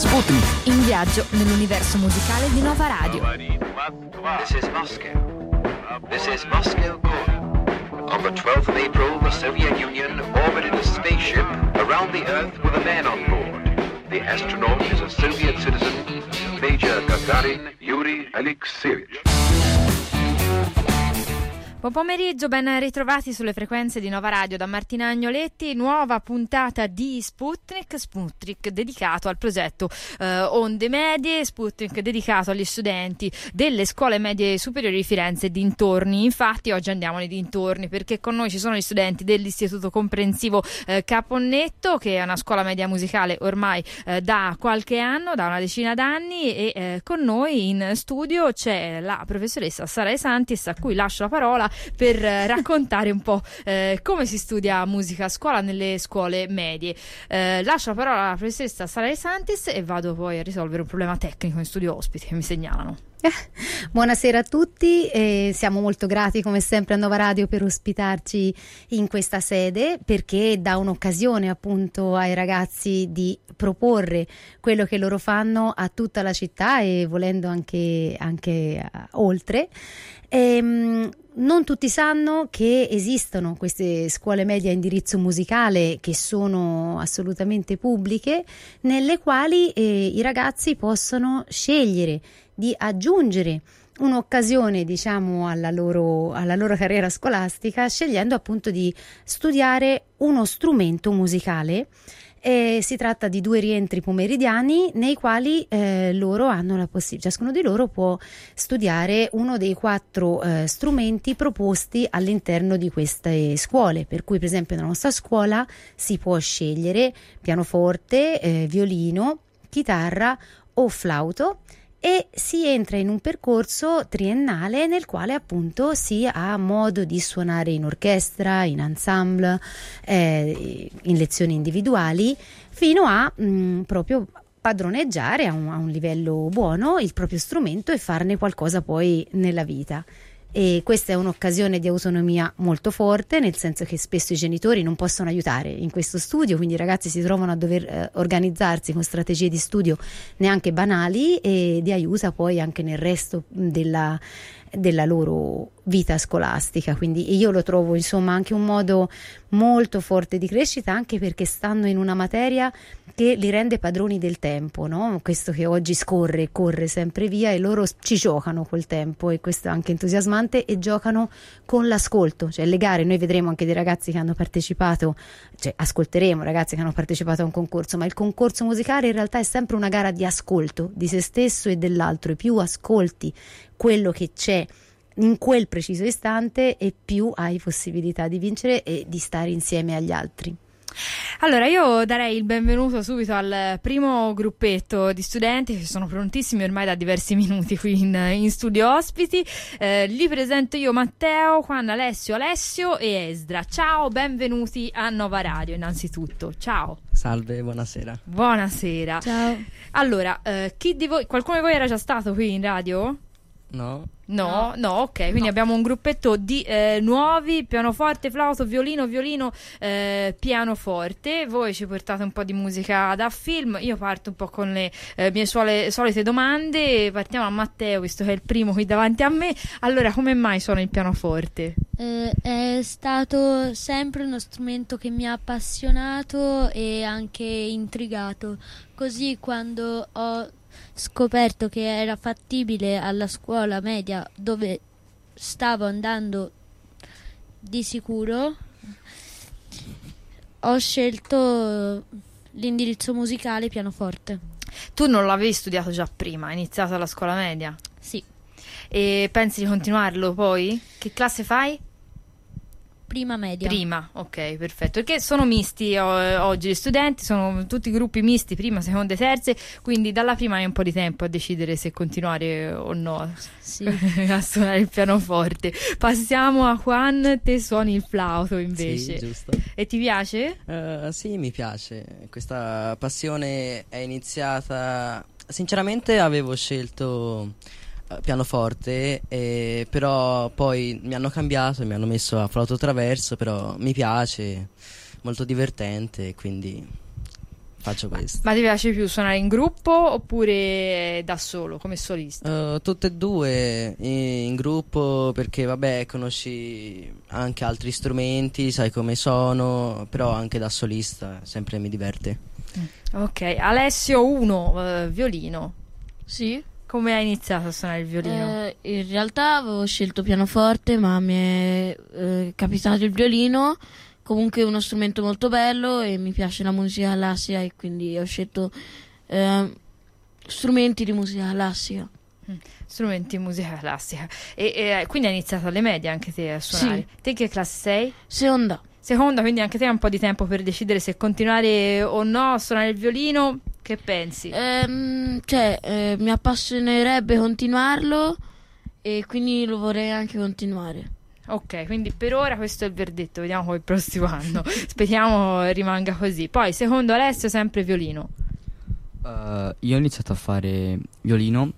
Sputnik. In viaggio nell'universo musicale di Nova Radio. This is Moscow. This is Moscow calling. On the 12th of April, the Soviet Union orbited a spaceship around the Earth with a man on board. The astronaut is a Soviet citizen, Major Gagarin Yuri Alexeyevich. Buon pomeriggio, ben ritrovati sulle frequenze di Nova Radio da Martina Agnoletti, nuova puntata di Sputnik dedicato al progetto Onde Medie, Sputnik dedicato agli studenti delle scuole medie superiori di Firenze e dintorni. Infatti oggi andiamo nei dintorni perché con noi ci sono gli studenti dell'Istituto Comprensivo Caponnetto, che è una scuola media musicale ormai da qualche anno, da una decina d'anni, e con noi in studio c'è la professoressa Sara De Santis, a cui lascio la parola per raccontare un po' come si studia musica a scuola nelle scuole medie. Lascio la parola alla professoressa Sara De Santis e vado poi a risolvere un problema tecnico in studio ospiti che mi segnalano. Buonasera a tutti, siamo molto grati come sempre a Nova Radio per ospitarci in questa sede, perché dà un'occasione appunto ai ragazzi di proporre quello che loro fanno a tutta la città e volendo anche oltre. Non tutti sanno che esistono queste scuole medie a indirizzo musicale che sono assolutamente pubbliche, nelle quali i ragazzi possono scegliere di aggiungere un'occasione, diciamo, alla loro carriera scolastica, scegliendo appunto di studiare uno strumento musicale. Si tratta di 2 rientri pomeridiani nei quali loro hanno la possibilità, ciascuno di loro può studiare uno dei 4 strumenti proposti all'interno di queste scuole, per cui per esempio nella nostra scuola si può scegliere pianoforte, violino, chitarra o flauto, e si entra in un percorso triennale nel quale appunto si ha modo di suonare in orchestra, in ensemble, in lezioni individuali, fino a proprio padroneggiare a un livello buono il proprio strumento e farne qualcosa poi nella vita. E questa è un'occasione di autonomia molto forte, nel senso che spesso i genitori non possono aiutare in questo studio, quindi i ragazzi si trovano a dover organizzarsi con strategie di studio neanche banali e di aiuto poi anche nel resto della loro vita scolastica. Quindi io lo trovo insomma anche un modo molto forte di crescita, anche perché stanno in una materia che li rende padroni del tempo, no? Questo che oggi corre sempre via, e loro ci giocano col tempo, e questo è anche entusiasmante, e giocano con l'ascolto, cioè le gare. Noi vedremo anche dei ragazzi che hanno partecipato, cioè ascolteremo ragazzi che hanno partecipato a un concorso, ma il concorso musicale in realtà è sempre una gara di ascolto di se stesso e dell'altro, e più ascolti quello che c'è in quel preciso istante e più hai possibilità di vincere e di stare insieme agli altri. Allora io darei il benvenuto subito al primo gruppetto di studenti che sono prontissimi ormai da diversi minuti qui in studio ospiti. Li presento io: Matteo, Juan, Alessio e Esdra. Ciao, benvenuti a Nova Radio innanzitutto. Ciao. Salve, buonasera. Buonasera. Ciao. Allora, chi di voi, qualcuno di voi era già stato qui in radio? No, ok, quindi abbiamo un gruppetto di nuovi: pianoforte, flauto, violino, pianoforte. Voi ci portate un po' di musica da film. Io parto un po' con le mie solite domande. Partiamo a Matteo, visto che è il primo qui davanti a me. Allora, come mai suona il pianoforte? È stato sempre uno strumento che mi ha appassionato e anche intrigato. Così quando ho scoperto che era fattibile alla scuola media dove stavo andando di sicuro, ho scelto l'indirizzo musicale pianoforte. Tu non l'avevi studiato già prima, hai iniziato alla scuola media? Sì. E pensi di continuarlo poi? Che classe fai? Prima media. Prima, ok, perfetto. Perché sono misti oggi gli studenti, sono tutti gruppi misti, prima, seconde, terze, quindi dalla prima hai un po' di tempo a decidere se continuare o no. Sì. A suonare il pianoforte. Passiamo a Juan, te suoni il flauto invece. sì, giusto. E ti piace? Sì, mi piace. Questa passione è iniziata... Sinceramente avevo scelto pianoforte, però poi mi hanno cambiato e mi hanno messo a flauto traverso, però mi piace, molto divertente, quindi faccio questo. Ma ti piace più suonare in gruppo oppure da solo, come solista? Tutte e due in gruppo, perché vabbè, conosci anche altri strumenti, sai come sono, però anche da solista sempre mi diverte. Ok, Alessio 1, violino. Sì. Come hai iniziato a suonare il violino? In realtà avevo scelto pianoforte, ma mi è capitato il violino. Comunque è uno strumento molto bello e mi piace la musica classica, e quindi ho scelto strumenti di musica classica. Strumenti di musica classica. E quindi hai iniziato alle medie anche te a suonare? Sì. Te che classe sei? Seconda, Quindi anche te hai un po' di tempo per decidere se continuare o no a suonare il violino. Che pensi? mi appassionerebbe continuarlo e quindi lo vorrei anche continuare. Ok, quindi per ora questo è il verdetto, vediamo poi il prossimo anno. Speriamo rimanga così. Poi, secondo Alessio, sempre violino. Io ho iniziato a fare violino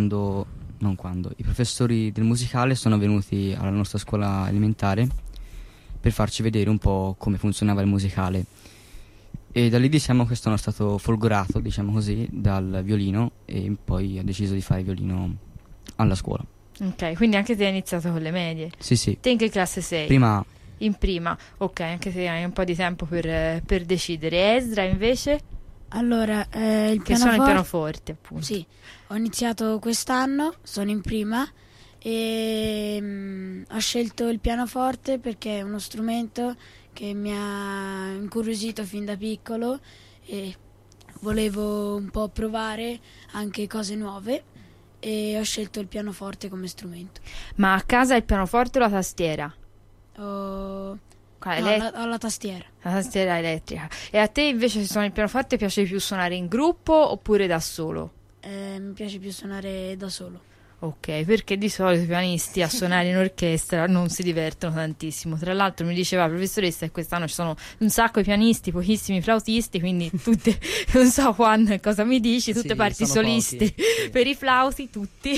i professori del musicale sono venuti alla nostra scuola elementare per farci vedere un po' come funzionava il musicale. E da lì diciamo che sono stato folgorato, diciamo così, dal violino, e poi ho deciso di fare violino alla scuola. Ok, quindi anche te hai iniziato con le medie. Sì. Te in che classe sei? Prima In prima. Ok, anche te hai un po' di tempo per decidere. Esdra invece? Allora, il Che sono il pianoforte, appunto. Sì, ho iniziato quest'anno, sono in prima e ho scelto il pianoforte perché è uno strumento che mi ha incuriosito fin da piccolo e volevo un po' provare anche cose nuove, e ho scelto il pianoforte come strumento. Ma a casa il pianoforte o la tastiera? Ho Quale? la tastiera. La tastiera elettrica. E a te invece, se suoni il pianoforte, piace più suonare in gruppo oppure da solo? Mi piace più suonare da solo. Ok, perché di solito i pianisti a suonare in orchestra non si divertono tantissimo. Tra l'altro mi diceva la professoressa che quest'anno ci sono un sacco di pianisti, pochissimi flautisti, quindi tutte, non so Juan cosa mi dici, tutte Sì, parti sono solisti pochi, sì. per i flauti, tutti.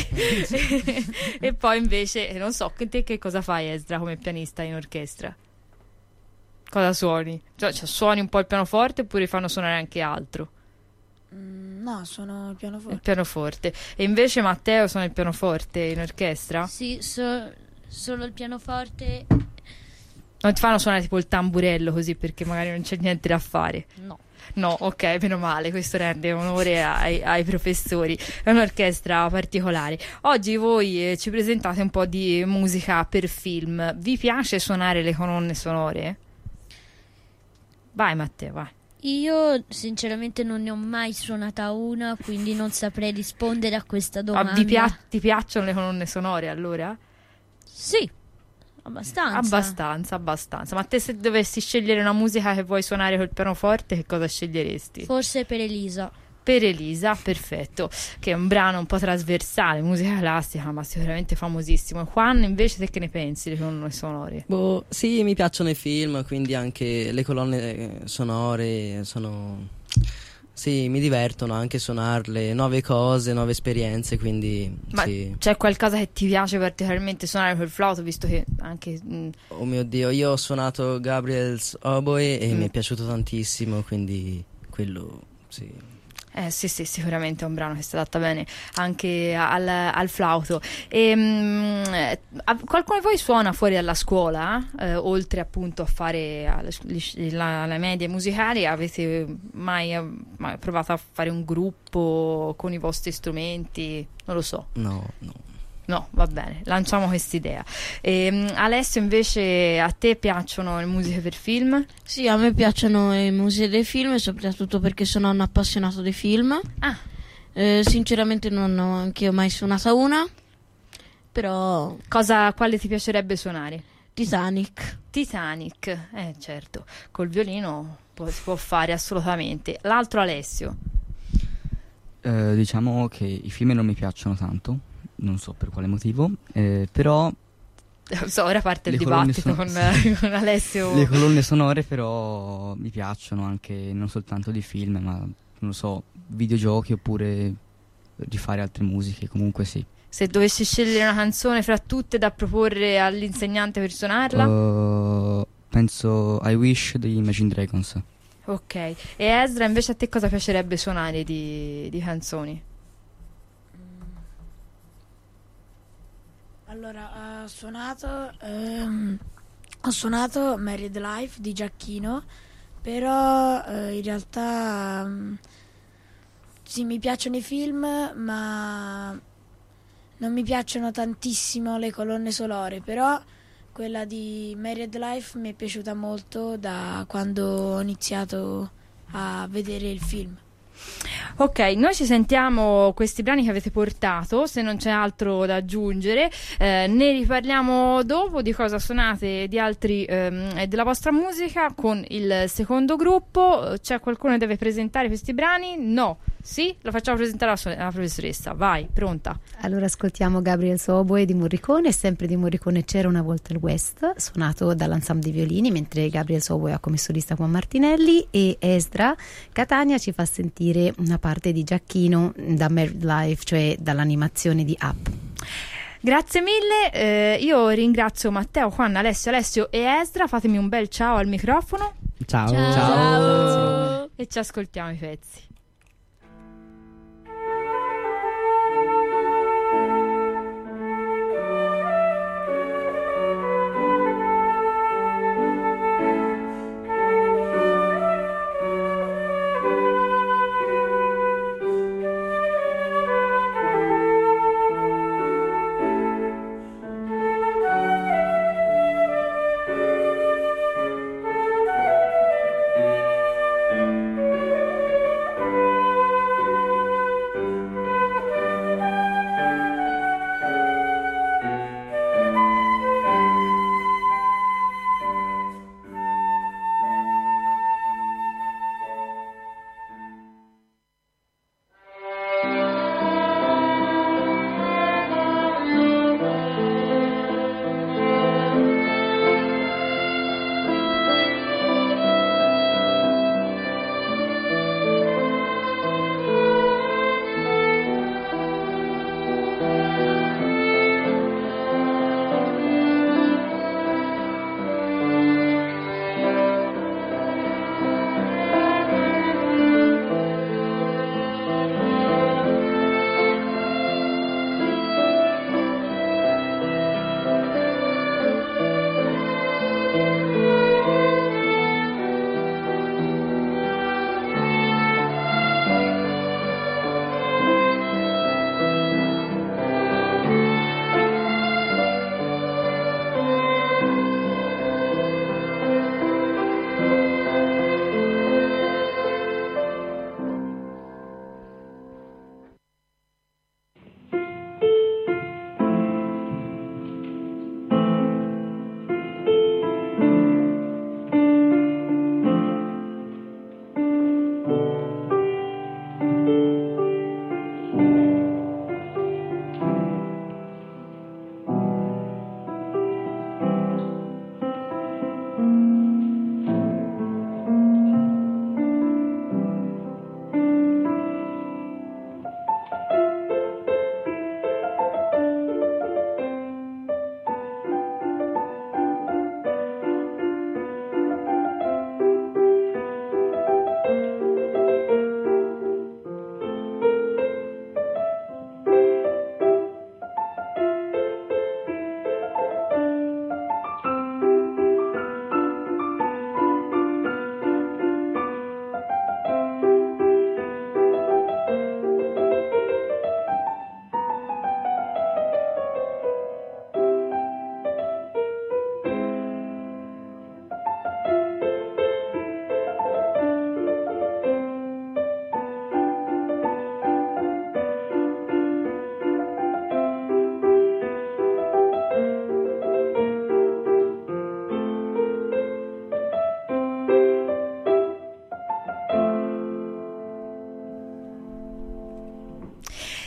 E poi invece, non so, te che cosa fai Esdra come pianista in orchestra? Cosa suoni? Cioè, suoni un po' il pianoforte oppure fanno suonare anche altro? No, suono il pianoforte. Il pianoforte. E invece Matteo suona il pianoforte in orchestra? Sì, solo il pianoforte. Non ti fanno suonare tipo il tamburello così perché magari non c'è niente da fare? No. No, ok, meno male, questo rende onore ai professori. È un'orchestra particolare. Oggi voi ci presentate un po' di musica per film. Vi piace suonare le colonne sonore? Vai Matteo, vai. Io sinceramente non ne ho mai suonata una, quindi non saprei rispondere a questa domanda. Ti piacciono le colonne sonore allora? Sì, abbastanza. Abbastanza. Ma te se dovessi scegliere una musica che vuoi suonare col pianoforte, che cosa sceglieresti? Forse per Elisa. Per Elisa, perfetto, che è un brano un po' trasversale, musica classica, ma sicuramente famosissimo. Juan, invece, te che ne pensi delle colonne sonore? Sì, mi piacciono i film, quindi anche le colonne sonore sì, mi divertono anche suonarle, nuove cose, nuove esperienze, quindi Ma sì. c'è qualcosa che ti piace particolarmente suonare col flauto, visto che anche... Oh mio Dio, io ho suonato Gabriel's Oboe e mi è piaciuto tantissimo, quindi quello sì. Sì, sicuramente è un brano che si adatta bene anche al flauto. Qualcuno di voi suona fuori dalla scuola? Oltre appunto a fare le medie musicali, avete mai provato a fare un gruppo con i vostri strumenti? Non lo so. No, va bene, lanciamo quest'idea. Alessio, invece, a te piacciono le musiche per film? Sì, a me piacciono le musiche dei film, soprattutto perché sono un appassionato dei film. Sinceramente non ho anche io mai suonata una, però... Quale ti piacerebbe suonare? Titanic, certo, col violino si può fare assolutamente. L'altro Alessio? Diciamo che i film non mi piacciono tanto, non so per quale motivo, però ora parte il dibattito con Alessio. Le colonne sonore però mi piacciono anche, non soltanto di film, ma non lo so, videogiochi oppure rifare altre musiche, comunque sì. Se dovessi scegliere una canzone fra tutte da proporre all'insegnante per suonarla? Penso I Wish degli Imagine Dragons. Ok, e Ezra, invece a te cosa piacerebbe suonare di canzoni? Allora, ho suonato Married Life di Giacchino, però in realtà sì, mi piacciono i film, ma non mi piacciono tantissimo le colonne sonore, però quella di Married Life mi è piaciuta molto da quando ho iniziato a vedere il film. Ok, noi ci sentiamo questi brani che avete portato, se non c'è altro da aggiungere, ne riparliamo dopo di cosa suonate di altri e della vostra musica con il secondo gruppo. C'è qualcuno che deve presentare questi brani? No? Sì? Lo facciamo presentare alla professoressa, vai, pronta. Allora ascoltiamo Gabriel Soboe di Morricone, sempre di Morricone C'era una volta il West, suonato dall'ensemble di violini, mentre Gabriel Soboe ha come solista Juan Martinelli, e Esdra Catania ci fa sentire una parte di Giacchino da Married Life, cioè dall'animazione di Up. Grazie mille, io ringrazio Matteo, Juan, Alessio e Esdra, fatemi un bel ciao al microfono. Ciao. Ciao. E ci ascoltiamo i pezzi.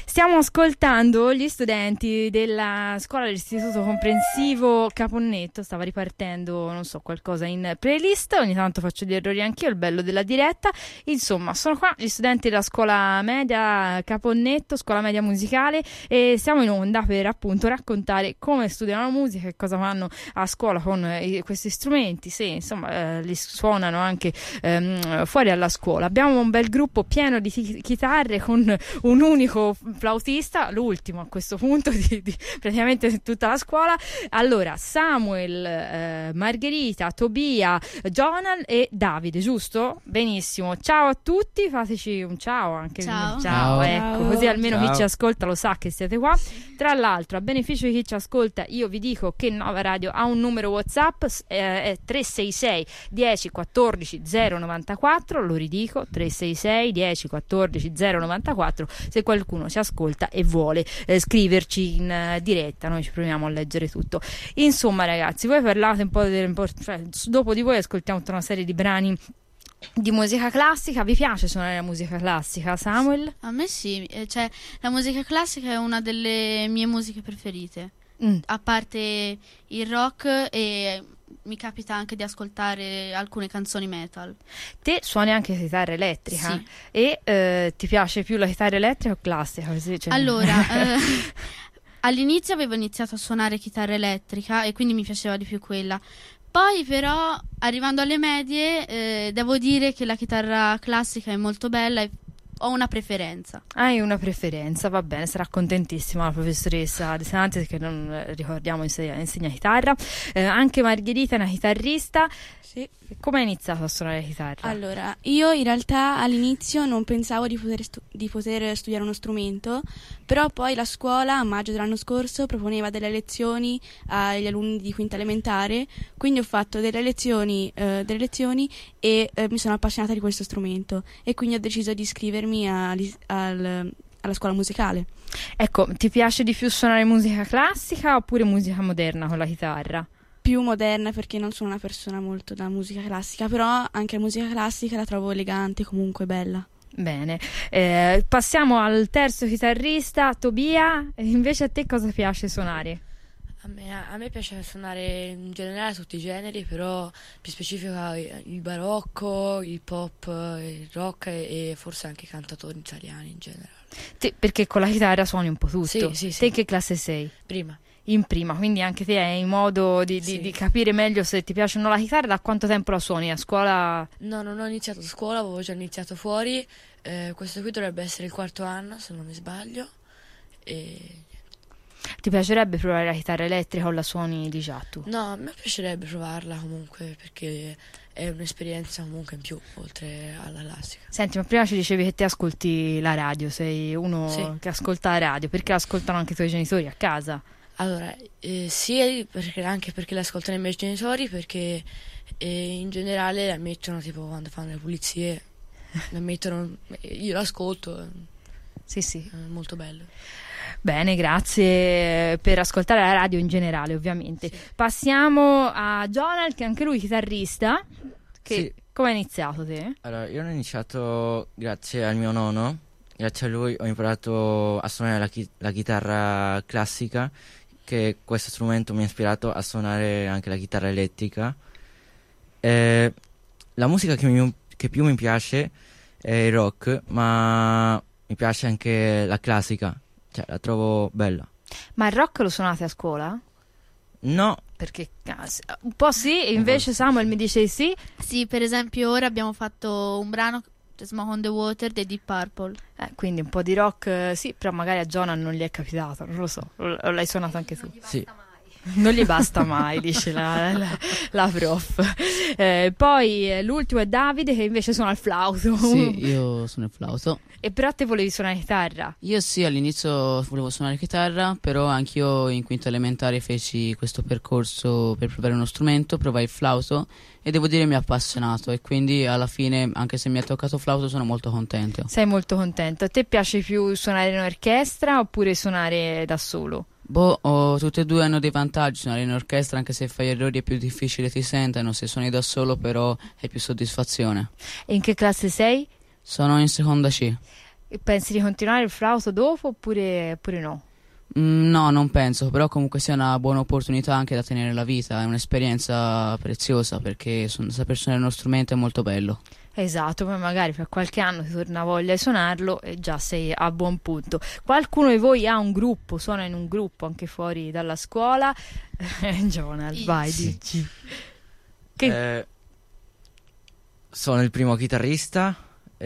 Stiamo ascoltando gli studenti della scuola dell'Istituto Comprensivo Caponnetto. Stava ripartendo, non so, qualcosa in playlist. Ogni tanto faccio gli errori anch'io, il bello della diretta. Insomma, sono qua gli studenti della scuola media Caponnetto, scuola media musicale, e siamo in onda per appunto raccontare come studiano la musica e cosa fanno a scuola con questi strumenti, se insomma li suonano anche fuori dalla scuola. Abbiamo un bel gruppo pieno di chitarre con un unico flautista, l'ultimo a questo punto di praticamente tutta la scuola. Allora, Samuel, Margherita, Tobia, Jonal e Davide, giusto? Benissimo, ciao a tutti, fateci un ciao anche. Ciao. Ecco, così almeno Ciao. chi ci ascolta lo sa che siete qua. Tra l'altro, a beneficio di chi ci ascolta, io vi dico che Nova Radio ha un numero WhatsApp, è 366 10 14 094, lo ridico, 366 10 14 094, se qualcuno ci ascolta e vuole scriverci in diretta, noi ci proviamo a leggere tutto. Insomma, ragazzi, voi parlate un po' dopo di voi ascoltiamo tutta una serie di brani di musica classica. Vi piace suonare la musica classica, Samuel? A me sì, cioè la musica classica è una delle mie musiche preferite, a parte il rock, e mi capita anche di ascoltare alcune canzoni metal. Te suoni anche chitarra elettrica? Sì. E ti piace più la chitarra elettrica o classica? Così, cioè... Allora, all'inizio avevo iniziato a suonare chitarra elettrica e quindi mi piaceva di più quella. Poi però, arrivando alle medie, devo dire che la chitarra classica è molto bella e ho una preferenza. Hai una preferenza, va bene, sarà contentissima la professoressa De Santis, che non ricordiamo insegna chitarra. Anche Margherita è una chitarrista. Sì. Come hai iniziato a suonare la chitarra? Allora, io in realtà all'inizio non pensavo di poter studiare uno strumento, però poi la scuola a maggio dell'anno scorso proponeva delle lezioni agli alunni di quinta elementare, quindi ho fatto delle lezioni e mi sono appassionata di questo strumento e quindi ho deciso di iscrivermi alla scuola musicale. Ecco, ti piace di più suonare musica classica oppure musica moderna con la chitarra? Più moderna, perché non sono una persona molto da musica classica, però anche la musica classica la trovo elegante, comunque bella. Bene, passiamo al terzo chitarrista, Tobia. Invece a te cosa piace suonare? A me piace suonare in generale tutti i generi, però più specifica il barocco, il pop, il rock e forse anche i cantatori italiani in generale. Perché con la chitarra suoni un po' tutto. Sì. Te in che classe sei? Prima. In prima, quindi anche te hai modo di capire meglio se ti piace o no la chitarra. Da quanto tempo la suoni? A scuola? No, non ho iniziato a scuola, avevo già iniziato fuori. Questo qui dovrebbe essere il 4º anno, se non mi sbaglio. Ti piacerebbe provare la chitarra elettrica o la suoni di già tu? No, a me piacerebbe provarla comunque, perché è un'esperienza comunque in più, oltre alla classica. Senti, ma prima ci dicevi che te ascolti la radio, sei uno che ascolta la radio, perché ascoltano anche i tuoi genitori a casa? Allora, sì, anche perché le ascoltano i miei genitori, perché in generale la mettono tipo quando fanno le pulizie, la mettono, io l'ascolto. Sì. È molto bello. Bene, grazie per ascoltare la radio in generale, ovviamente. Sì. Passiamo a Jonal, che anche lui è chitarrista. Come hai iniziato te? Allora, io ho iniziato grazie al mio nonno. Grazie a lui ho imparato a suonare la chitarra classica, che questo strumento mi ha ispirato a suonare anche la chitarra elettrica. La musica che più mi piace è il rock, ma mi piace anche la classica, cioè la trovo bella. Ma il rock lo suonate a scuola? No. Perché un po' sì, invece Samuel mi dice sì. Sì, per esempio ora abbiamo fatto un brano, Smoke on the Water, dei Deep Purple. Quindi un po' di rock, sì, però magari a Jonah non gli è capitato, non lo so, l'hai suonato anche tu. Sì. Non gli basta mai, dice la prof. Poi l'ultimo è Davide, che invece suona il flauto. Sì, io suono il flauto. E però te volevi suonare chitarra? Io sì, all'inizio volevo suonare chitarra, però anch'io in quinta elementare feci questo percorso per provare uno strumento, provai il flauto e devo dire mi ha appassionato, e quindi alla fine, anche se mi ha toccato flauto, sono molto contento. Sei molto contento. A te piace più suonare in orchestra oppure suonare da solo? Tutte e due hanno dei vantaggi. Suonare in orchestra, anche se fai errori, è più difficile, ti sentono. Se suoni da solo però è più soddisfazione. E in che classe sei? Sono in seconda C. E pensi di continuare il flauto dopo oppure no? No, non penso, però comunque sia una buona opportunità anche da tenere nella vita, è un'esperienza preziosa perché saper suonare uno strumento è molto bello. Esatto, poi magari per qualche anno ti torna voglia di suonarlo e già sei a buon punto. Qualcuno di voi ha un gruppo, suona in un gruppo anche fuori dalla scuola? Jonal, vai, dici. Sono il primo chitarrista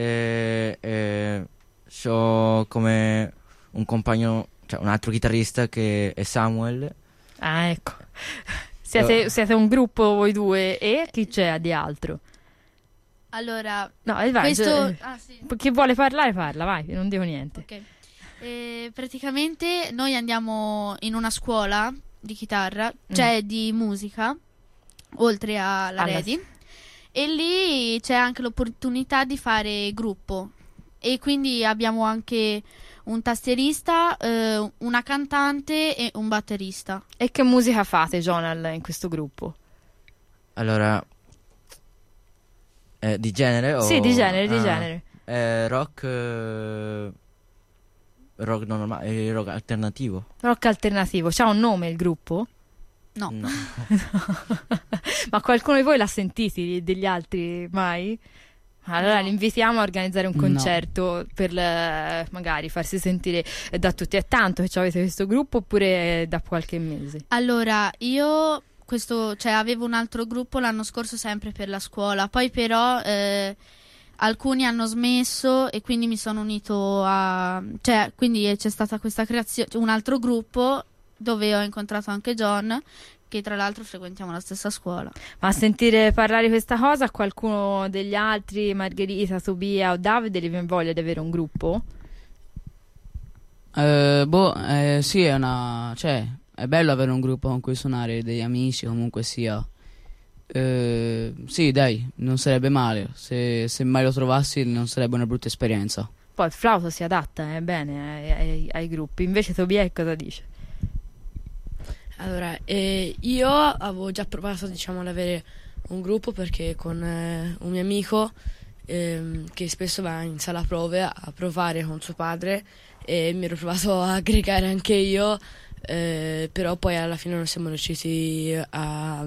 e ho come un compagno, cioè un altro chitarrista che è Samuel. Ah, ecco. Siete un gruppo voi due e chi c'è di altro? Allora, no, vai, questo... sì. Chi vuole parlare parla, vai, non dico niente. Ok. Praticamente noi andiamo in una scuola di chitarra, cioè di musica, oltre alla Redi, e lì c'è anche l'opportunità di fare gruppo e quindi abbiamo anche un tastierista, una cantante e un batterista. E che musica fate, Jonal, in questo gruppo? Allora, di genere? O... Sì, di genere. Rock normale, rock alternativo. Rock alternativo, c'ha un nome il gruppo? No. Ma qualcuno di voi l'ha sentiti degli altri mai? Allora li invitiamo a organizzare un concerto per magari farsi sentire da tutti. È tanto che avete questo gruppo oppure da qualche mese? Allora, io avevo un altro gruppo l'anno scorso sempre per la scuola, poi però alcuni hanno smesso e quindi mi sono unito quindi c'è stata questa creazione, un altro gruppo dove ho incontrato anche John, che tra l'altro frequentiamo la stessa scuola. Ma a sentire parlare di questa cosa, qualcuno degli altri, Margherita, Tobia o Davide, li viene voglia di avere un gruppo? Sì, è bello avere un gruppo con cui suonare, degli amici comunque sia. Sì, dai, non sarebbe male. Se mai lo trovassi non sarebbe una brutta esperienza. Poi il flauto si adatta bene ai gruppi. Invece Tobia cosa dice? Allora, io avevo già provato, ad avere un gruppo perché con un mio amico che spesso va in sala prove a provare con suo padre e mi ero provato a aggregare anche io, però poi alla fine non siamo riusciti a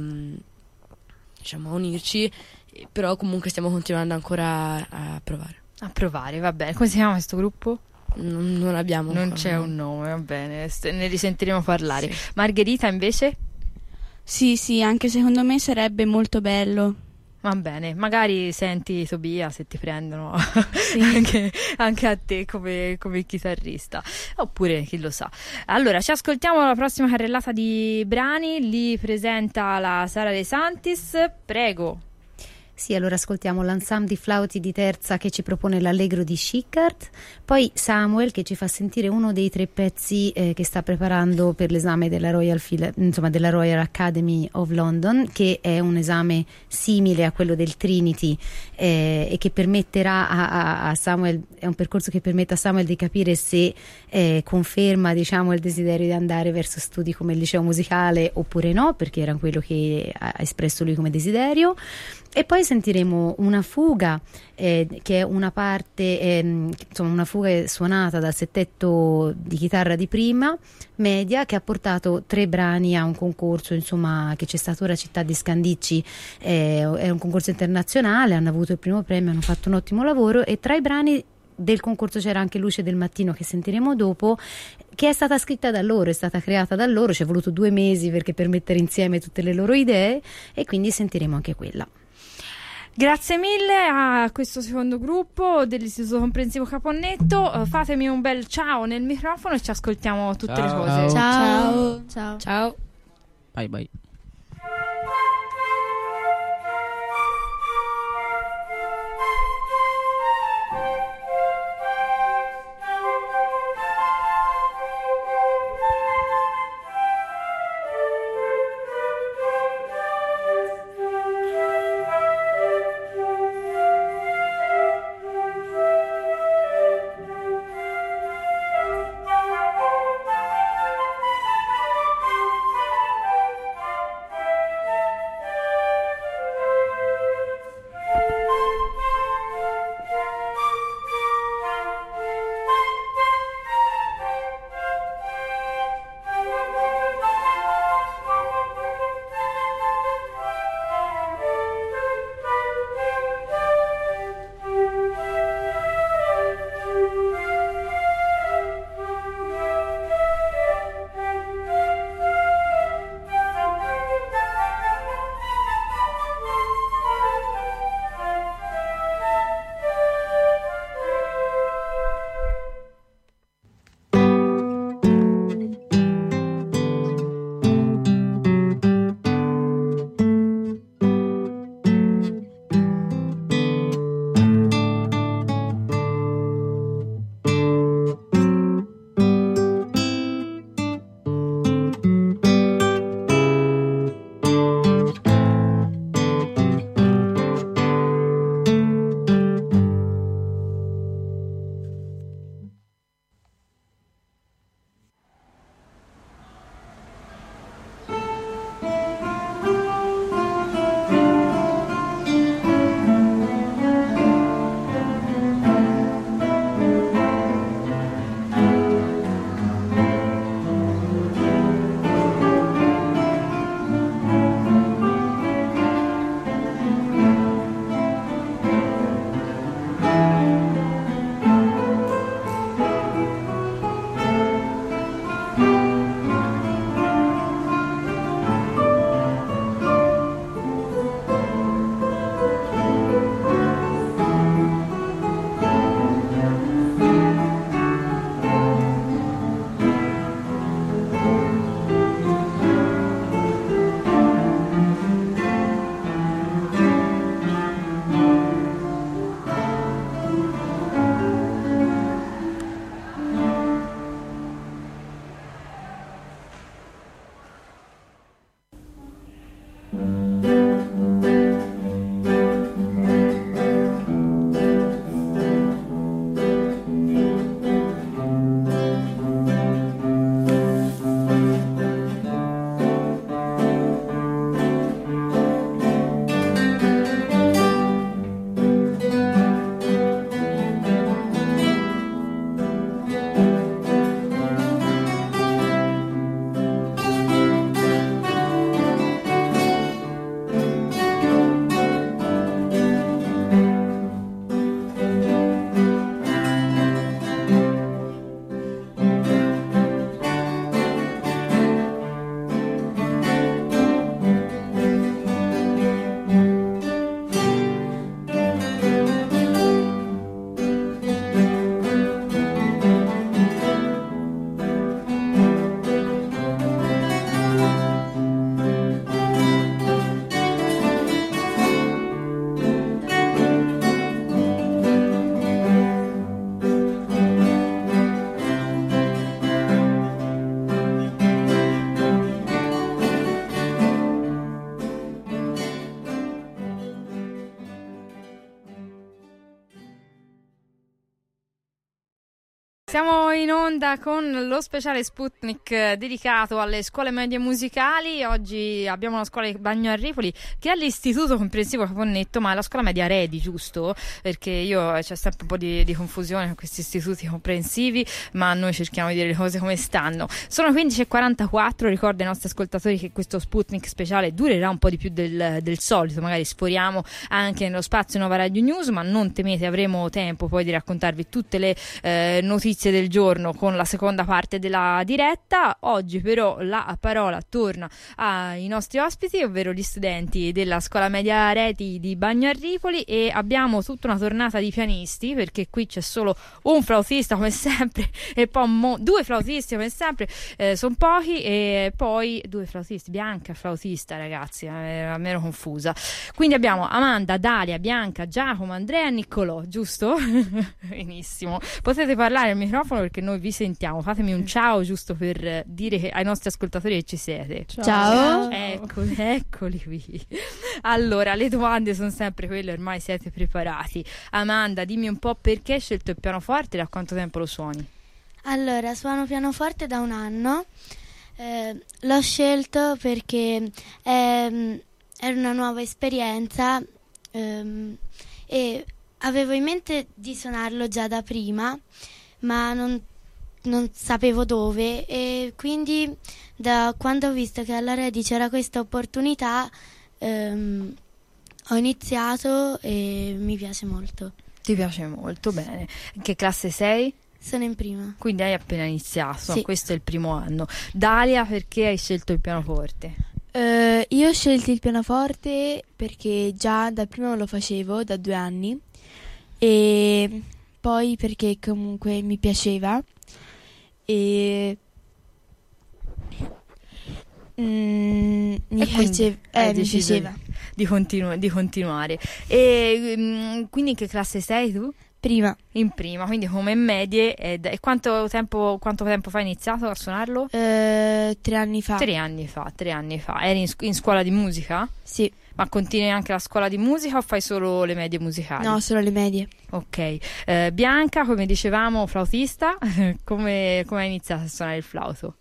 unirci, però comunque stiamo continuando ancora a provare. A provare, va bene. Come si chiama questo gruppo? Non abbiamo non ancora. C'è un nome, va bene, ne risentiremo parlare. Sì. Margherita invece? Sì, anche secondo me sarebbe molto bello. Va bene, magari senti Tobia se ti prendono sì. anche a te come chitarrista, oppure chi lo sa. Allora ci ascoltiamo la prossima carrellata di brani, li presenta la Sara De Santis, prego. Sì, allora ascoltiamo l'ensemble di flauti di terza che ci propone l'Allegro di Schickard, poi Samuel che ci fa sentire uno dei 3 pezzi che sta preparando per l'esame della della Royal Academy of London, che è un esame simile a quello del Trinity e che permetterà a Samuel, è un percorso che permette a Samuel di capire se conferma il desiderio di andare verso studi come il liceo musicale oppure no, perché era quello che ha espresso lui come desiderio. E poi sentiremo una fuga che è una parte, una fuga suonata dal settetto di chitarra di prima media, che ha portato 3 brani a un concorso che c'è stato ora a Città di Scandicci, è un concorso internazionale, hanno avuto il primo premio, hanno fatto un ottimo lavoro e tra i brani del concorso c'era anche Luce del Mattino, che sentiremo dopo, che è stata scritta da loro, è stata creata da loro, ci è voluto 2 mesi per mettere insieme tutte le loro idee e quindi sentiremo anche quella. Grazie mille a questo secondo gruppo dell'Istituto Comprensivo Caponnetto, fatemi un bel ciao nel microfono e ci ascoltiamo tutte le cose. Ciao. Bye. Siamo in onda con lo speciale Sputnik dedicato alle scuole medie musicali. Oggi abbiamo una scuola di Bagno a Ripoli che è l'istituto comprensivo Caponnetto, ma è la scuola media Redi, giusto? Perché c'è sempre un po' di confusione con questi istituti comprensivi, ma noi cerchiamo di dire le cose come stanno. Sono 15:44, ricordo ai nostri ascoltatori che questo Sputnik speciale durerà un po' di più del solito, magari sforiamo anche nello spazio Nova Radio News, ma non temete, avremo tempo poi di raccontarvi tutte le notizie del giorno con la seconda parte della diretta. Oggi però la parola torna ai nostri ospiti, ovvero gli studenti della scuola media Reti di Bagno a Ripoli, e abbiamo tutta una tornata di pianisti, perché qui c'è solo un flautista come sempre e poi due flautisti come sempre, sono pochi, e poi due flautisti, Bianca flautista, ragazzi, mi ero confusa. Quindi abbiamo Amanda, Dalia, Bianca, Giacomo, Andrea e Niccolò, giusto? Benissimo, potete parlare al microfono perché noi vi sentiamo. Fatemi un ciao giusto per dire ai nostri ascoltatori che ci siete. Ciao. Eccoli qui. Allora, le domande sono sempre quelle, ormai siete preparati. Amanda, dimmi un po' perché hai scelto il pianoforte e da quanto tempo lo suoni? Allora, suono pianoforte da un anno. L'ho scelto perché era una nuova esperienza e avevo in mente di suonarlo già da prima, ma non sapevo dove, e quindi da quando ho visto che alla Redi c'era questa opportunità ho iniziato e mi piace molto. Ti piace molto, bene. In che classe sei? Sono in prima. Quindi hai appena iniziato, sì. Questo è il primo anno. Dalia, perché hai scelto il pianoforte? Io ho scelto il pianoforte perché già da prima lo facevo, da 2 anni, e poi perché comunque mi piaceva e mi piaceva di continuare. E quindi in che classe sei tu? Prima. In prima, quindi come medie. E quanto tempo fa hai iniziato a suonarlo? 3 anni fa. 3 anni fa. Eri in scuola di musica? Sì. Ma continui anche la scuola di musica o fai solo le medie musicali? No, solo le medie. Ok. Bianca, come dicevamo, flautista, come hai iniziato a suonare il flauto?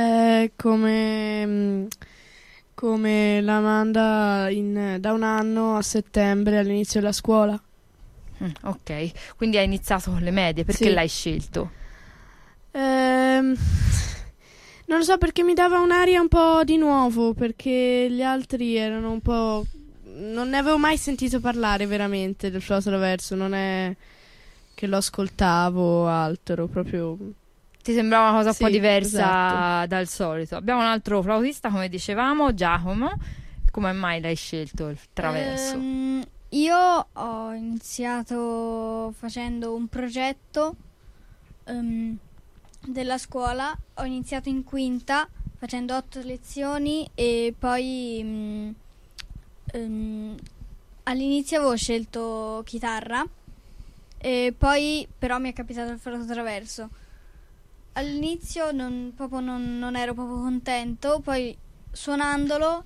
Come l'Amanda da un anno, a settembre, all'inizio della scuola. Ok, quindi hai iniziato con le medie, perché sì. L'hai scelto? Non lo so, perché mi dava un'aria un po' di nuovo, perché gli altri erano un po'... Non ne avevo mai sentito parlare veramente del flauto traverso, non è che lo ascoltavo o altro, proprio... Ti sembrava una cosa un po' diversa, esatto, dal solito. Abbiamo un altro flautista, come dicevamo, Giacomo. Come mai l'hai scelto il traverso? Io ho iniziato facendo un progetto della scuola. Ho iniziato in quinta facendo 8 lezioni e poi all'inizio avevo scelto chitarra e poi però mi è capitato il flauto traverso. All'inizio non ero proprio contento, poi suonandolo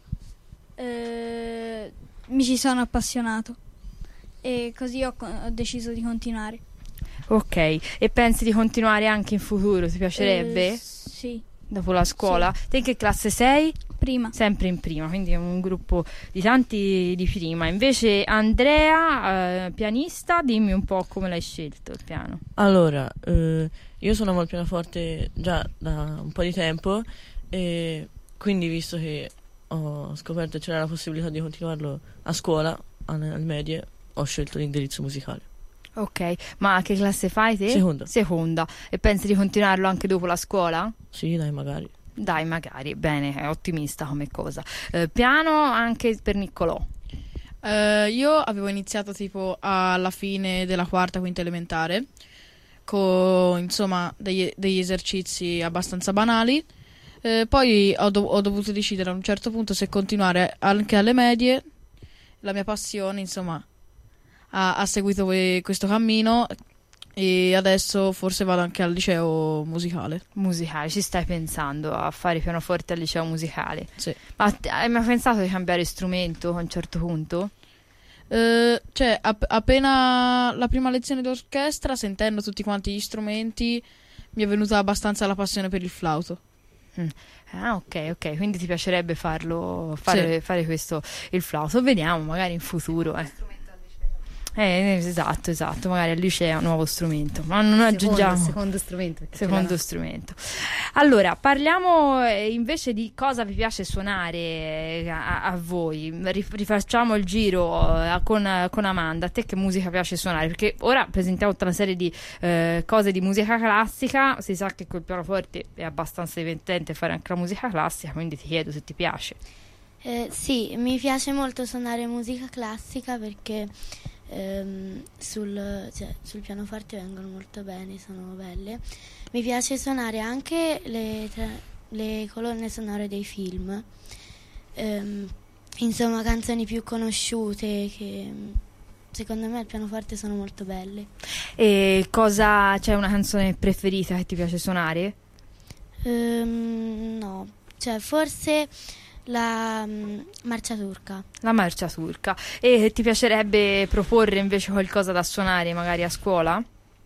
mi ci sono appassionato e così ho deciso di continuare. Ok, e pensi di continuare anche in futuro? Ti piacerebbe? Sì. Dopo la scuola? Sì. Te in che classe sei? Prima. Sempre in prima, quindi è un gruppo di tanti di prima. Invece Andrea, pianista, dimmi un po' come l'hai scelto il piano. Allora, io suonavo il pianoforte già da un po' di tempo e quindi, visto che ho scoperto che c'era la possibilità di continuarlo a scuola, alle medie, ho scelto l'indirizzo musicale. Ok, ma a che classe fai te? Seconda. E pensi di continuarlo anche dopo la scuola? Sì, dai, magari. Bene, è ottimista come cosa. Piano anche per Niccolò. Io avevo iniziato tipo alla fine della quarta, quinta elementare, con insomma degli esercizi abbastanza banali. Poi ho dovuto decidere a un certo punto se continuare anche alle medie. La mia passione insomma ha seguito questo cammino e adesso forse vado anche al liceo musicale. Ci stai pensando a fare pianoforte al liceo musicale? Sì. Ma hai mai pensato di cambiare strumento a un certo punto? Appena la prima lezione d'orchestra, sentendo tutti quanti gli strumenti, mi è venuta abbastanza la passione per il flauto. Ah, ok, quindi ti piacerebbe fare questo, il flauto. Vediamo magari in futuro. Esatto, magari al liceo un nuovo strumento, ma non aggiungiamo secondo strumento. Allora, parliamo invece di cosa vi piace suonare a voi. Rifacciamo il giro con Amanda. A te che musica piace suonare? Perché ora presentiamo tutta una serie di cose di musica classica. Si sa che col pianoforte è abbastanza divertente fare anche la musica classica, quindi ti chiedo se ti piace. Sì, mi piace molto suonare musica classica perché sul pianoforte vengono molto bene, sono belle. Mi piace suonare anche le colonne sonore dei film, insomma canzoni più conosciute che secondo me al pianoforte sono molto belle. E c'è una canzone preferita che ti piace suonare? No, forse la marcia turca. La marcia turca. E ti piacerebbe proporre invece qualcosa da suonare magari a scuola?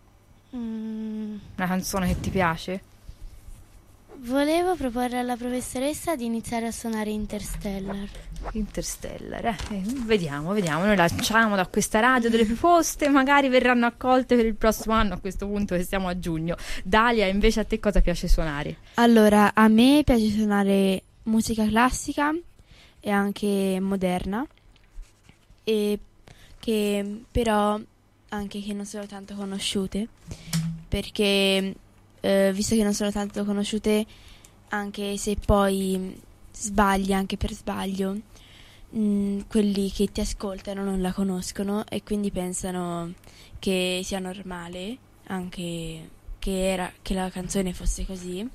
Una canzone che ti piace? Volevo proporre alla professoressa di iniziare a suonare Interstellar. Vediamo, noi lanciamo da questa radio delle proposte, magari verranno accolte per il prossimo anno, a questo punto che siamo a giugno. Dalia, invece a te cosa piace suonare? Allora, a me piace suonare musica classica e anche moderna, e che però anche che non sono tanto conosciute, perché visto che non sono tanto conosciute, anche se poi sbagli anche per sbaglio, quelli che ti ascoltano non la conoscono e quindi pensano che sia normale anche che la canzone fosse così.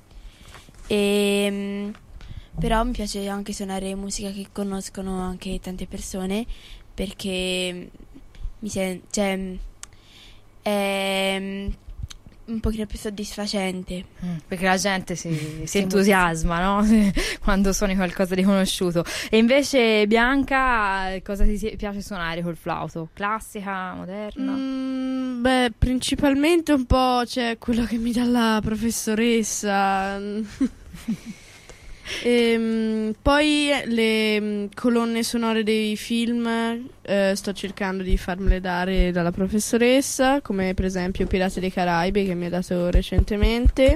Però mi piace anche suonare musica che conoscono anche tante persone, perché è un pochino più soddisfacente. Perché la gente si entusiasma, no? Quando suoni qualcosa di conosciuto. E invece Bianca, cosa ti piace suonare col flauto? Classica, moderna? Principalmente un po' c'è quello che mi dà la professoressa. Poi le colonne sonore dei film sto cercando di farmele dare dalla professoressa, come per esempio Pirati dei Caraibi che mi ha dato recentemente,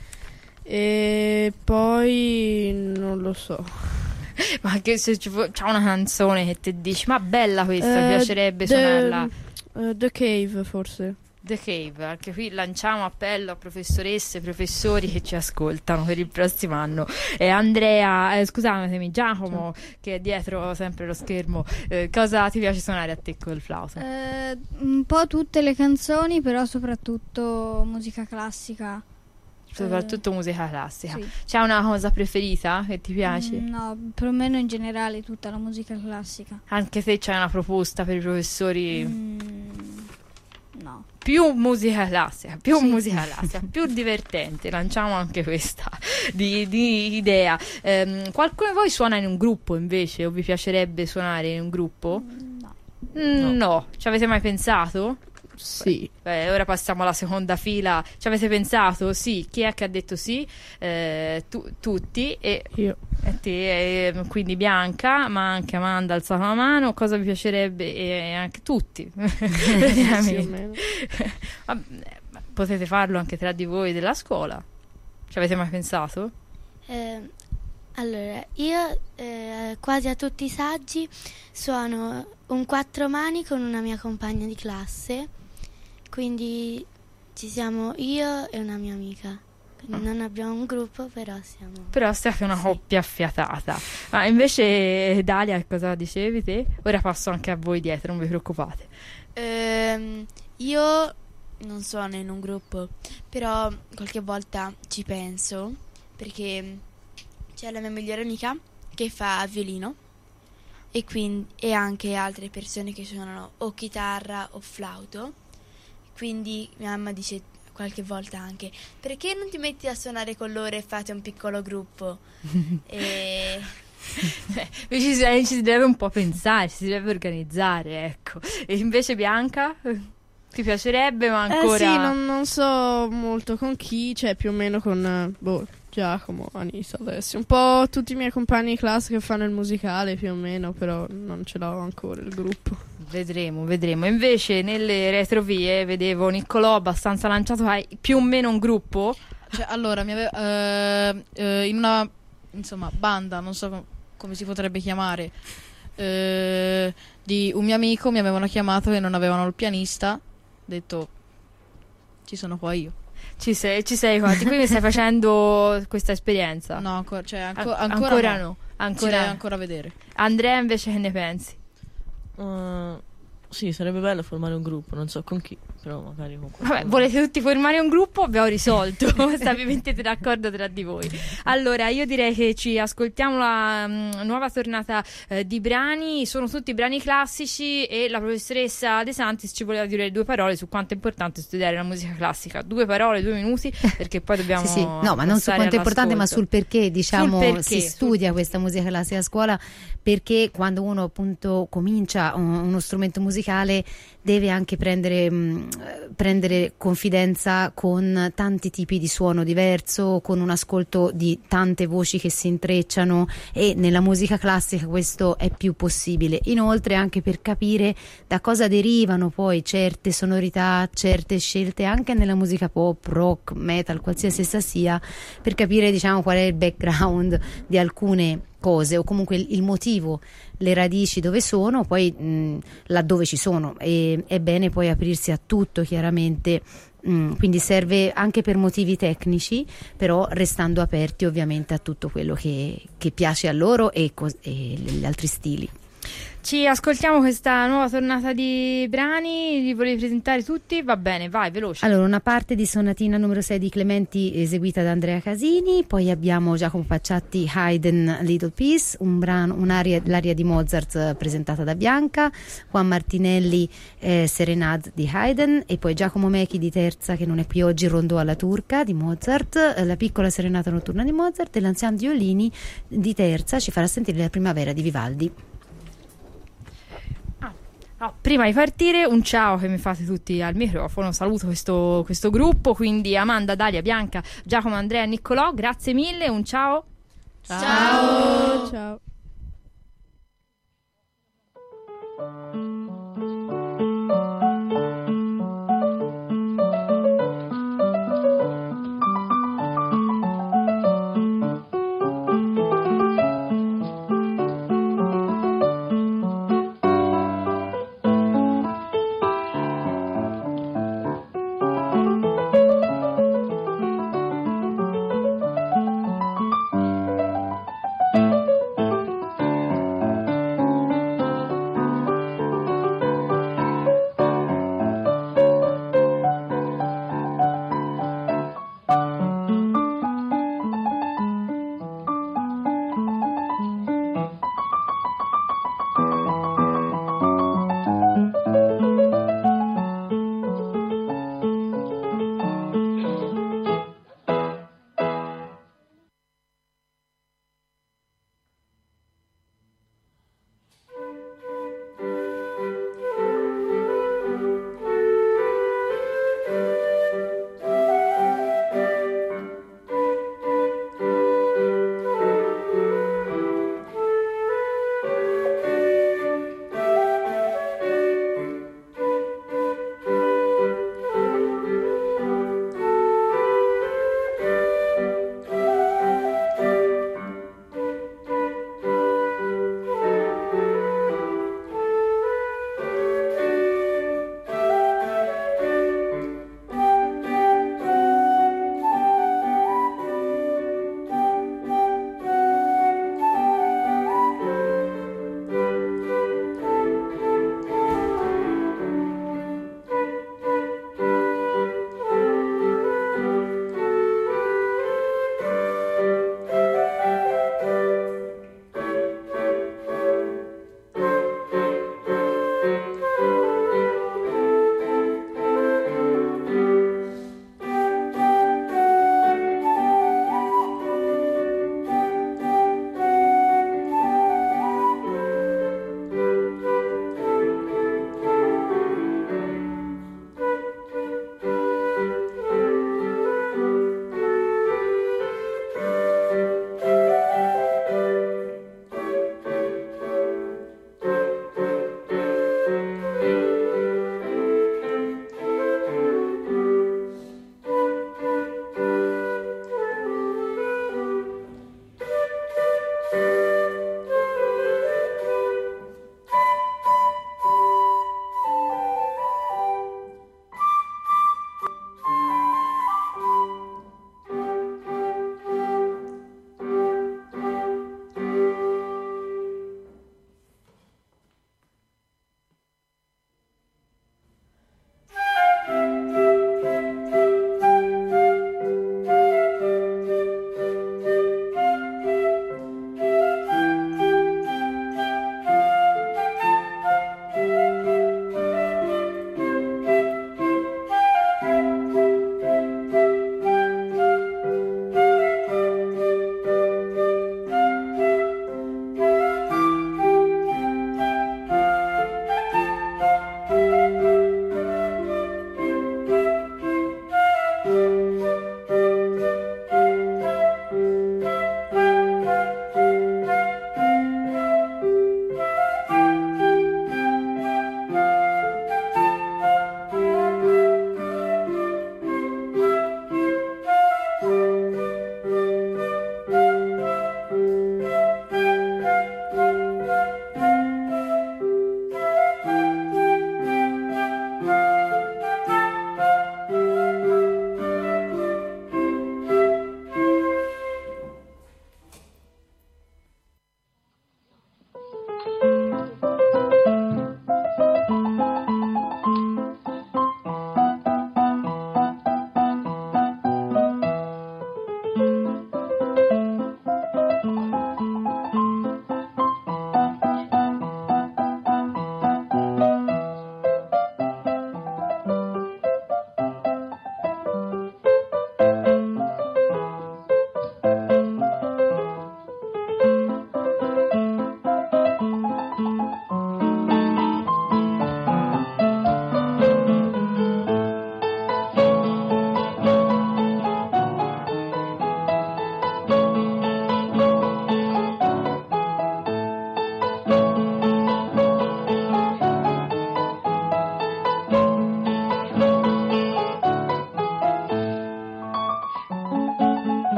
e poi non lo so. Ma anche se c'è una canzone che ti dici ma bella questa, mi piacerebbe suonarla. The Cave forse. The Cave, anche qui lanciamo appello a professoresse e professori che ci ascoltano per il prossimo anno. E Andrea, scusatemi, Giacomo, che è dietro sempre lo schermo, cosa ti piace suonare a te col flauto? Un po' tutte le canzoni, però soprattutto musica classica. Soprattutto musica classica. Sì. C'è una cosa preferita che ti piace? No, perlomeno in generale tutta la musica classica. Anche se c'è una proposta per i professori? No. Più musica classica, più divertente. Lanciamo anche questa di idea. Qualcuno di voi suona in un gruppo invece, o vi piacerebbe suonare in un gruppo? No. Ci avete mai pensato? Sì. Ora passiamo alla seconda fila. Ci avete pensato? Sì. Chi è che ha detto sì? Tutti. E io. E te, quindi Bianca, ma anche Amanda ha alzato la mano. Cosa vi piacerebbe? E anche tutti. Potete farlo anche tra di voi della scuola. Ci avete mai pensato? Allora, io quasi a tutti i saggi suono un quattro mani con una mia compagna di classe, quindi ci siamo io e una mia amica. Non abbiamo un gruppo, però siamo... Però siete una coppia affiatata. Ma invece Dalia, cosa dicevi te? Ora passo anche a voi dietro, non vi preoccupate. Io non suono in un gruppo, però qualche volta ci penso, perché c'è la mia migliore amica che fa violino e anche altre persone che suonano o chitarra o flauto, quindi mia mamma dice qualche volta anche: perché non ti metti a suonare con loro e fate un piccolo gruppo? Ci si deve un po' pensare, ci si deve organizzare, ecco. E invece Bianca? Ti piacerebbe, ma ancora... Sì, non so molto con chi, cioè più o meno con Giacomo, Anissa, Alessio. Un po' tutti i miei compagni di classe che fanno il musicale più o meno, però non ce l'ho ancora il gruppo. Vedremo. Invece nelle retrovie vedevo Niccolò abbastanza lanciato, hai più o meno un gruppo? Cioè, allora, in una banda, non so come si potrebbe chiamare, di un mio amico mi avevano chiamato e non avevano il pianista. Ho detto, ci sono qua io. Ci sei qua, quindi stai facendo questa esperienza? No, ancora no. Ancora deve ancora vedere. Andrea, invece, che ne pensi? Sì, sarebbe bello formare un gruppo, non so con chi, però magari con qualcuno. Vabbè, volete tutti formare un gruppo? Abbiamo risolto, se vi mettete d'accordo tra di voi. Allora, io direi che ci ascoltiamo la nuova tornata di brani, sono tutti brani classici e la professoressa De Santis ci voleva dire 2 parole su quanto è importante studiare la musica classica. 2 parole, 2 minuti, perché poi dobbiamo... Sì. No, ma non su quanto è importante, ma sul perché, si studia questa musica classica a scuola, perché quando uno appunto comincia uno strumento musicale deve anche prendere confidenza con tanti tipi di suono diverso, con un ascolto di tante voci che si intrecciano, e nella musica classica questo è più possibile. Inoltre anche per capire da cosa derivano poi certe sonorità, certe scelte anche nella musica pop, rock, metal, qualsiasi essa sia, per capire qual è il background di alcune cose, o comunque il motivo, le radici dove sono, poi laddove ci sono, e è bene poi aprirsi a tutto, chiaramente. Quindi serve anche per motivi tecnici, però restando aperti ovviamente a tutto quello che piace a loro e gli altri stili. Ci ascoltiamo questa nuova tornata di brani, li volevi presentare tutti? Va bene, vai, veloce. Allora, una parte di Sonatina numero 6 di Clementi eseguita da Andrea Casini, poi abbiamo Giacomo Pacciatti, Haydn, Little Piece, l'aria di Mozart presentata da Bianca, Juan Martinelli, Serenade di Haydn, e poi Giacomo Mechi di terza, che non è qui oggi, Rondò alla turca di Mozart, la piccola serenata notturna di Mozart, e l'Ancien Violini di terza ci farà sentire La primavera di Vivaldi. Prima di partire, un ciao che mi fate tutti al microfono. Saluto questo gruppo, quindi Amanda, Dalia, Bianca, Giacomo, Andrea, Niccolò, grazie mille, un ciao. Ciao.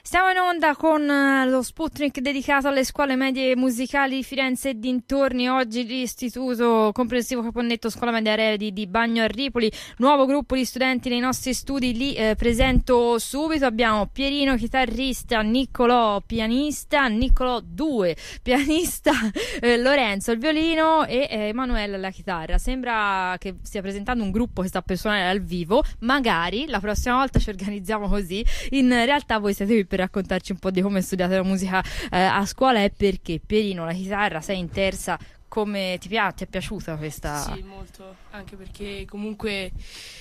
Stiamo in onda con lo Sputnik dedicato alle scuole medie musicali di Firenze e dintorni. Oggi l'Istituto Comprensivo Caponnetto Scuola Media Eredi di Bagno a Ripoli, nuovo gruppo di studenti nei nostri studi. Li presento subito. Abbiamo Pierino chitarrista, Niccolò pianista, Niccolò 2 pianista, Lorenzo al violino e Emanuele alla chitarra. Sembra che stia presentando un gruppo che sta per suonare al vivo. Magari la prossima volta ci organizziamo così. In realtà voi siete qui per raccontarci un po' di come studiate la musica a scuola e perché. Pierino, la chitarra, sei in terza, come ti è piaciuta questa? Sì, molto, anche perché comunque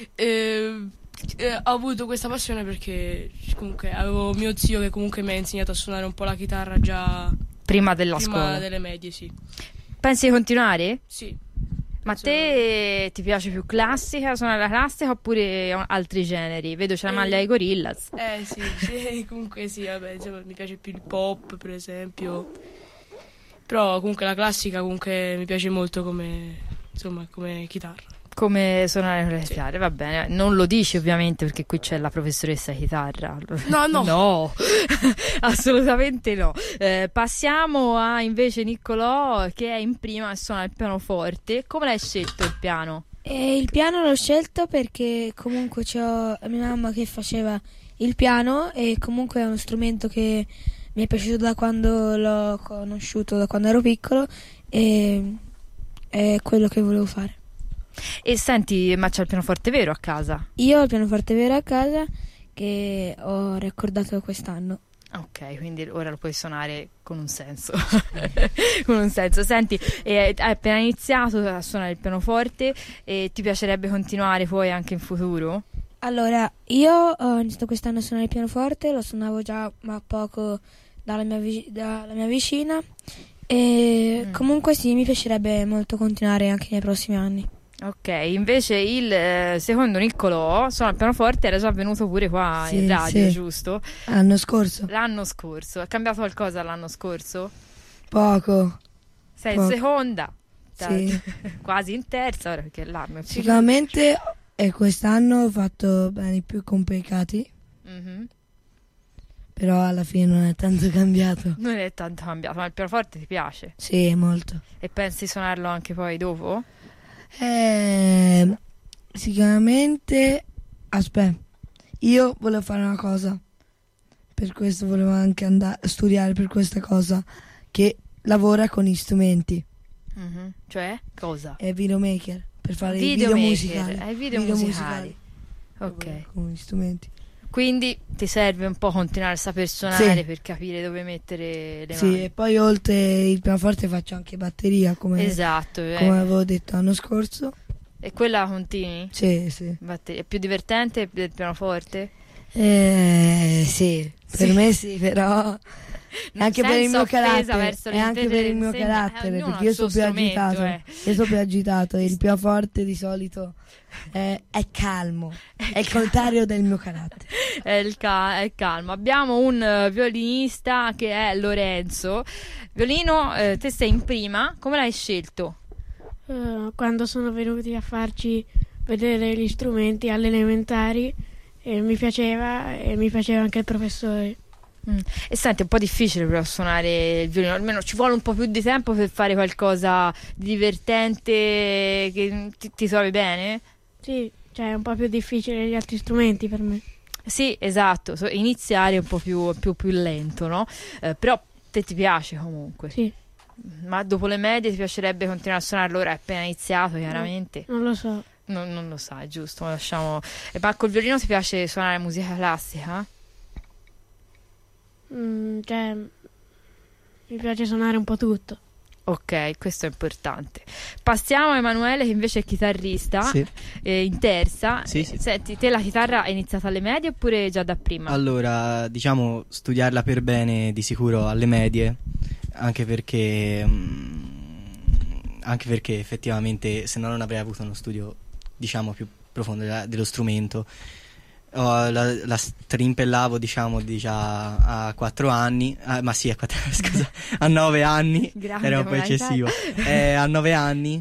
ho avuto questa passione perché comunque avevo mio zio che comunque mi ha insegnato a suonare un po' la chitarra già prima della scuola, prima delle medie, sì. Pensi di continuare? Sì. Ma a te ti piace più classica, suonare la classica oppure altri generi? Vedo c'è la maglia ai Gorillaz. Sì, comunque sì, vabbè, insomma, mi piace più il pop, per esempio. Però comunque la classica comunque mi piace molto come chitarra. Come suonare le chitarre, va bene. Non lo dici ovviamente perché qui c'è la professoressa chitarra. No, assolutamente no. Passiamo a invece Niccolò che è in prima e suona il pianoforte. Come l'hai scelto il piano? Il piano l'ho scelto perché comunque c'ho mia mamma che faceva il piano e comunque è uno strumento che mi è piaciuto da quando l'ho conosciuto, da quando ero piccolo, e è quello che volevo fare. E senti, ma c'è il pianoforte vero a casa? Io ho il pianoforte vero a casa che ho ricordato quest'anno. Ok, quindi ora lo puoi suonare con un senso. Con un senso. Senti, hai appena iniziato a suonare il pianoforte e ti piacerebbe continuare poi anche in futuro? Allora, io ho iniziato quest'anno a suonare il pianoforte, lo suonavo già ma poco dalla mia vicina e comunque sì, mi piacerebbe molto continuare anche nei prossimi anni. Ok, invece il secondo Niccolò suona il pianoforte, era già venuto pure qua in radio, giusto? L'anno scorso. L'anno scorso. È cambiato qualcosa l'anno scorso? Poco. Sei in seconda? Sì. Quasi in terza, ora perché l'anno è più... Sicuramente quest'anno ho fatto brani più complicati. Mm-hmm. Però alla fine non è tanto cambiato. Non è tanto cambiato, ma il pianoforte ti piace? Sì, molto. E pensi suonarlo anche poi dopo? Sicuramente. Aspetta, io volevo fare una cosa, per questo volevo anche andare a studiare per questa cosa, che lavora con gli strumenti. Mm-hmm. Cioè? Cosa? È videomaker, per fare i video musicali. Video musicali. Ok. Con gli strumenti. Quindi ti serve un po' continuare a saper suonare per capire dove mettere le mani. Sì, e poi oltre il pianoforte faccio anche batteria, come avevo detto l'anno scorso. E quella continui? Sì. Batteria. È più divertente del pianoforte? Sì, per me sì, però anche per il mio carattere, è anche per il mio carattere, perché io sono più agitato. Io sono più agitato e il pianoforte di solito è calmo, è il contrario del mio carattere. È calmo. Abbiamo un violinista che è Lorenzo. Violino, te sei in prima, come l'hai scelto? Quando sono venuti a farci vedere gli strumenti alle elementari mi piaceva anche il professore. E senti, è un po' difficile però suonare il violino, almeno ci vuole un po' più di tempo per fare qualcosa di divertente che ti trovi bene? Sì, cioè è un po' più difficile degli altri strumenti per me. Sì, esatto, iniziare è un po' più lento, no? Però te ti piace comunque? Sì. Ma dopo le medie ti piacerebbe continuare a suonarlo? Ora è appena iniziato, chiaramente. Non lo so. Non lo sai, giusto, lasciamo. Ma col violino ti piace suonare musica classica? Cioè, mi piace suonare un po' tutto. Ok, questo è importante. Passiamo a Emanuele che invece è chitarrista, in terza. Sì. Senti, te la chitarra è iniziata alle medie oppure già da prima? Allora, diciamo, studiarla per bene di sicuro alle medie, anche perché effettivamente se no non avrei avuto uno studio, diciamo, più profondo dello strumento. La strimpellavo, diciamo, già a 4 anni, ma sì, scusa, a 9 anni. Grande, era un po' eccessivo. A 9 anni,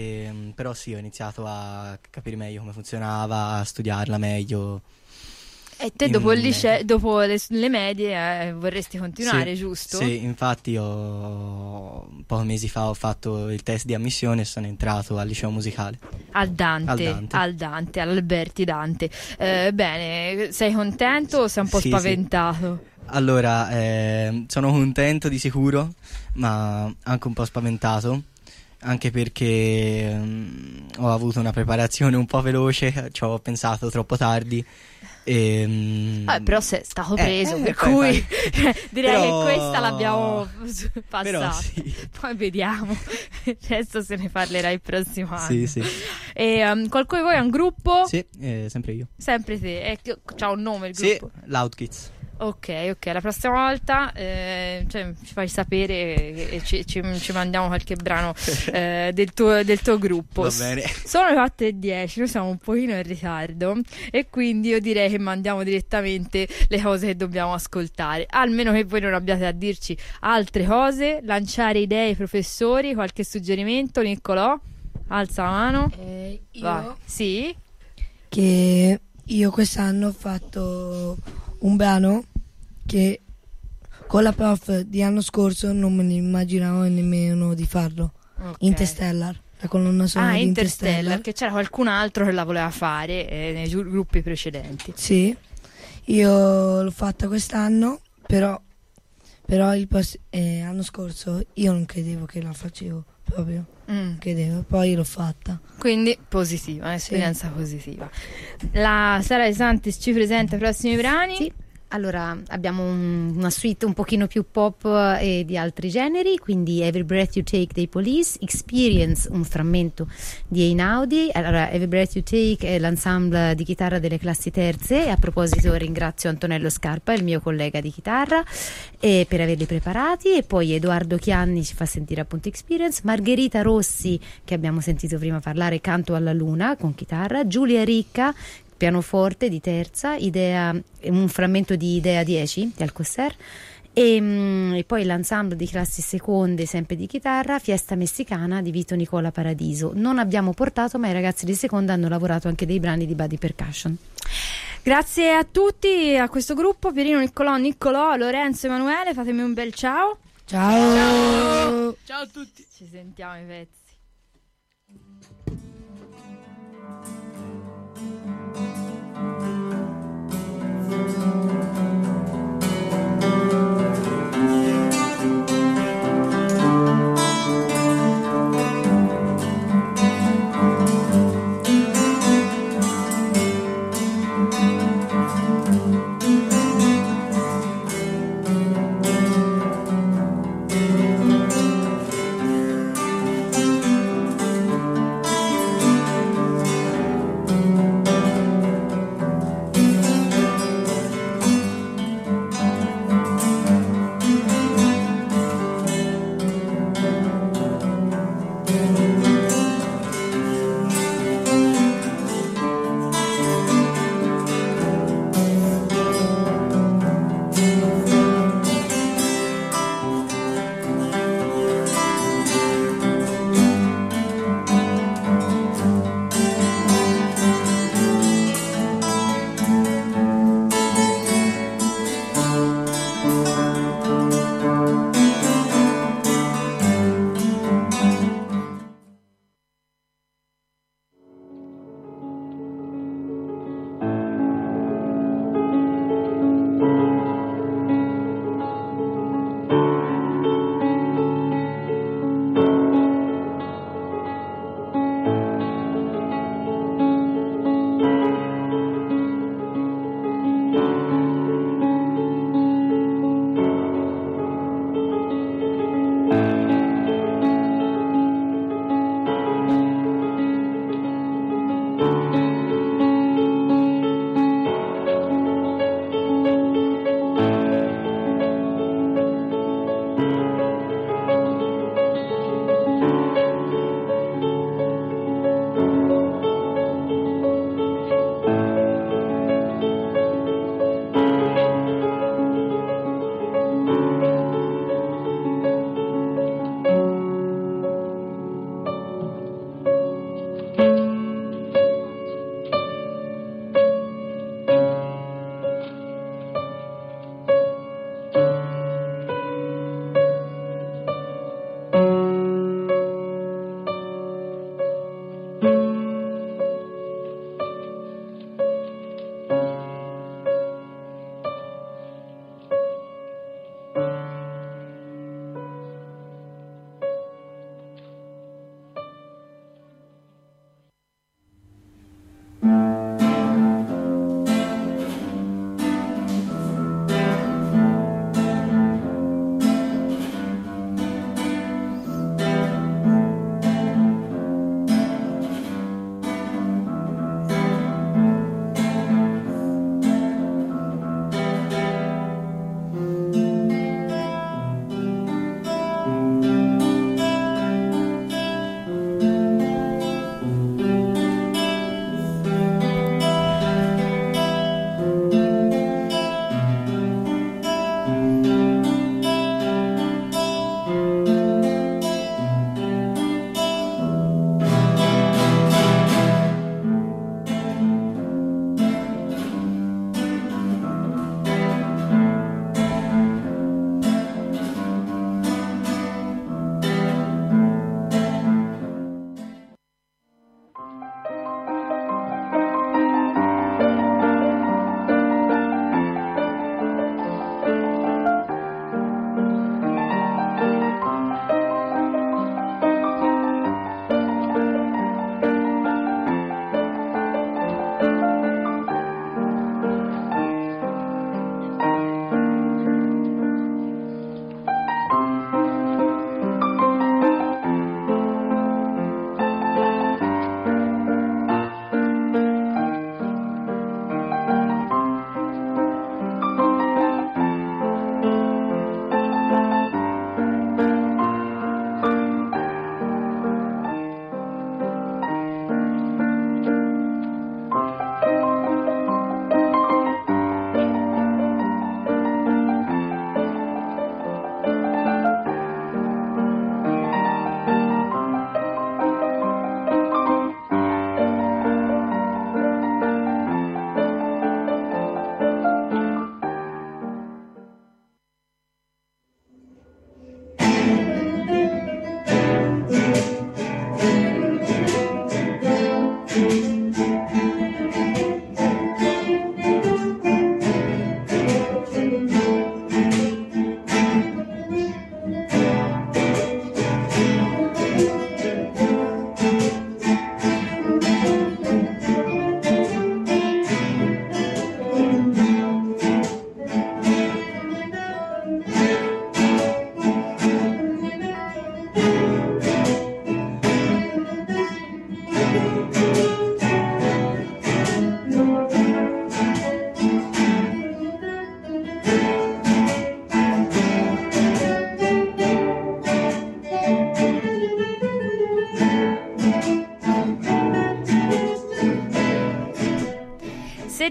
però sì, ho iniziato a capire meglio come funzionava, a studiarla meglio. E te dopo il liceo, dopo le medie vorresti continuare, sì, giusto? Sì, infatti pochi mesi fa ho fatto il test di ammissione e sono entrato al liceo musicale. Al Dante, all'Alberti Dante. Bene, sei contento o sei un po' spaventato? Sì. Allora, sono contento di sicuro, ma anche un po' spaventato. Anche perché ho avuto una preparazione un po' veloce, ci ho pensato troppo tardi. Però sei stato preso, per cui direi che questa l'abbiamo passata. Sì. Poi vediamo, adesso se ne parlerà il prossimo anno. Sì. E qualcuno di voi ha un gruppo? Sì, sempre io. Sempre te, c'ha un nome il gruppo? Sì, Loud Kids. Ok, la prossima volta ci fai sapere e ci mandiamo qualche brano del tuo gruppo. Va bene. Sono le 4:10, noi siamo un pochino in ritardo e quindi io direi che mandiamo direttamente le cose che dobbiamo ascoltare, almeno che voi non abbiate a dirci altre cose, lanciare idee ai professori, qualche suggerimento. Niccolò, alza la mano. Io? Vai. Sì? Che io quest'anno ho fatto un brano che con la prof di anno scorso non me ne immaginavo nemmeno di farlo. Interstellar, la colonna sonora di Interstellar, che c'era qualcun altro che la voleva fare nei gruppi precedenti. Sì, io l'ho fatta quest'anno, però l'anno scorso io non credevo che la facevo proprio. Credevo, poi l'ho fatta. Quindi positiva, un'esperienza positiva. La Sara De Santis ci presenta i prossimi brani. Sì. Allora abbiamo una suite un pochino più pop e di altri generi, quindi Every Breath You Take dei Police, Experience, un frammento di Einaudi. Allora Every Breath You Take è l'ensemble di chitarra delle classi terze e a proposito ringrazio Antonello Scarpa, il mio collega di chitarra, per averli preparati, e poi Edoardo Chianni ci fa sentire appunto Experience, Margherita Rossi che abbiamo sentito prima parlare, Canto alla Luna con chitarra, Giulia Ricca pianoforte di terza, un frammento di Idea 10 di Alcocer, e poi l'ensemble di classi seconde sempre di chitarra, Fiesta Messicana di Vito Nicola Paradiso. Non abbiamo portato, ma i ragazzi di seconda hanno lavorato anche dei brani di Body Percussion. Grazie a tutti, a questo gruppo, Pierino, Niccolò, Lorenzo, Emanuele, fatemi un bel ciao. Ciao a tutti, ci sentiamo i pezzi.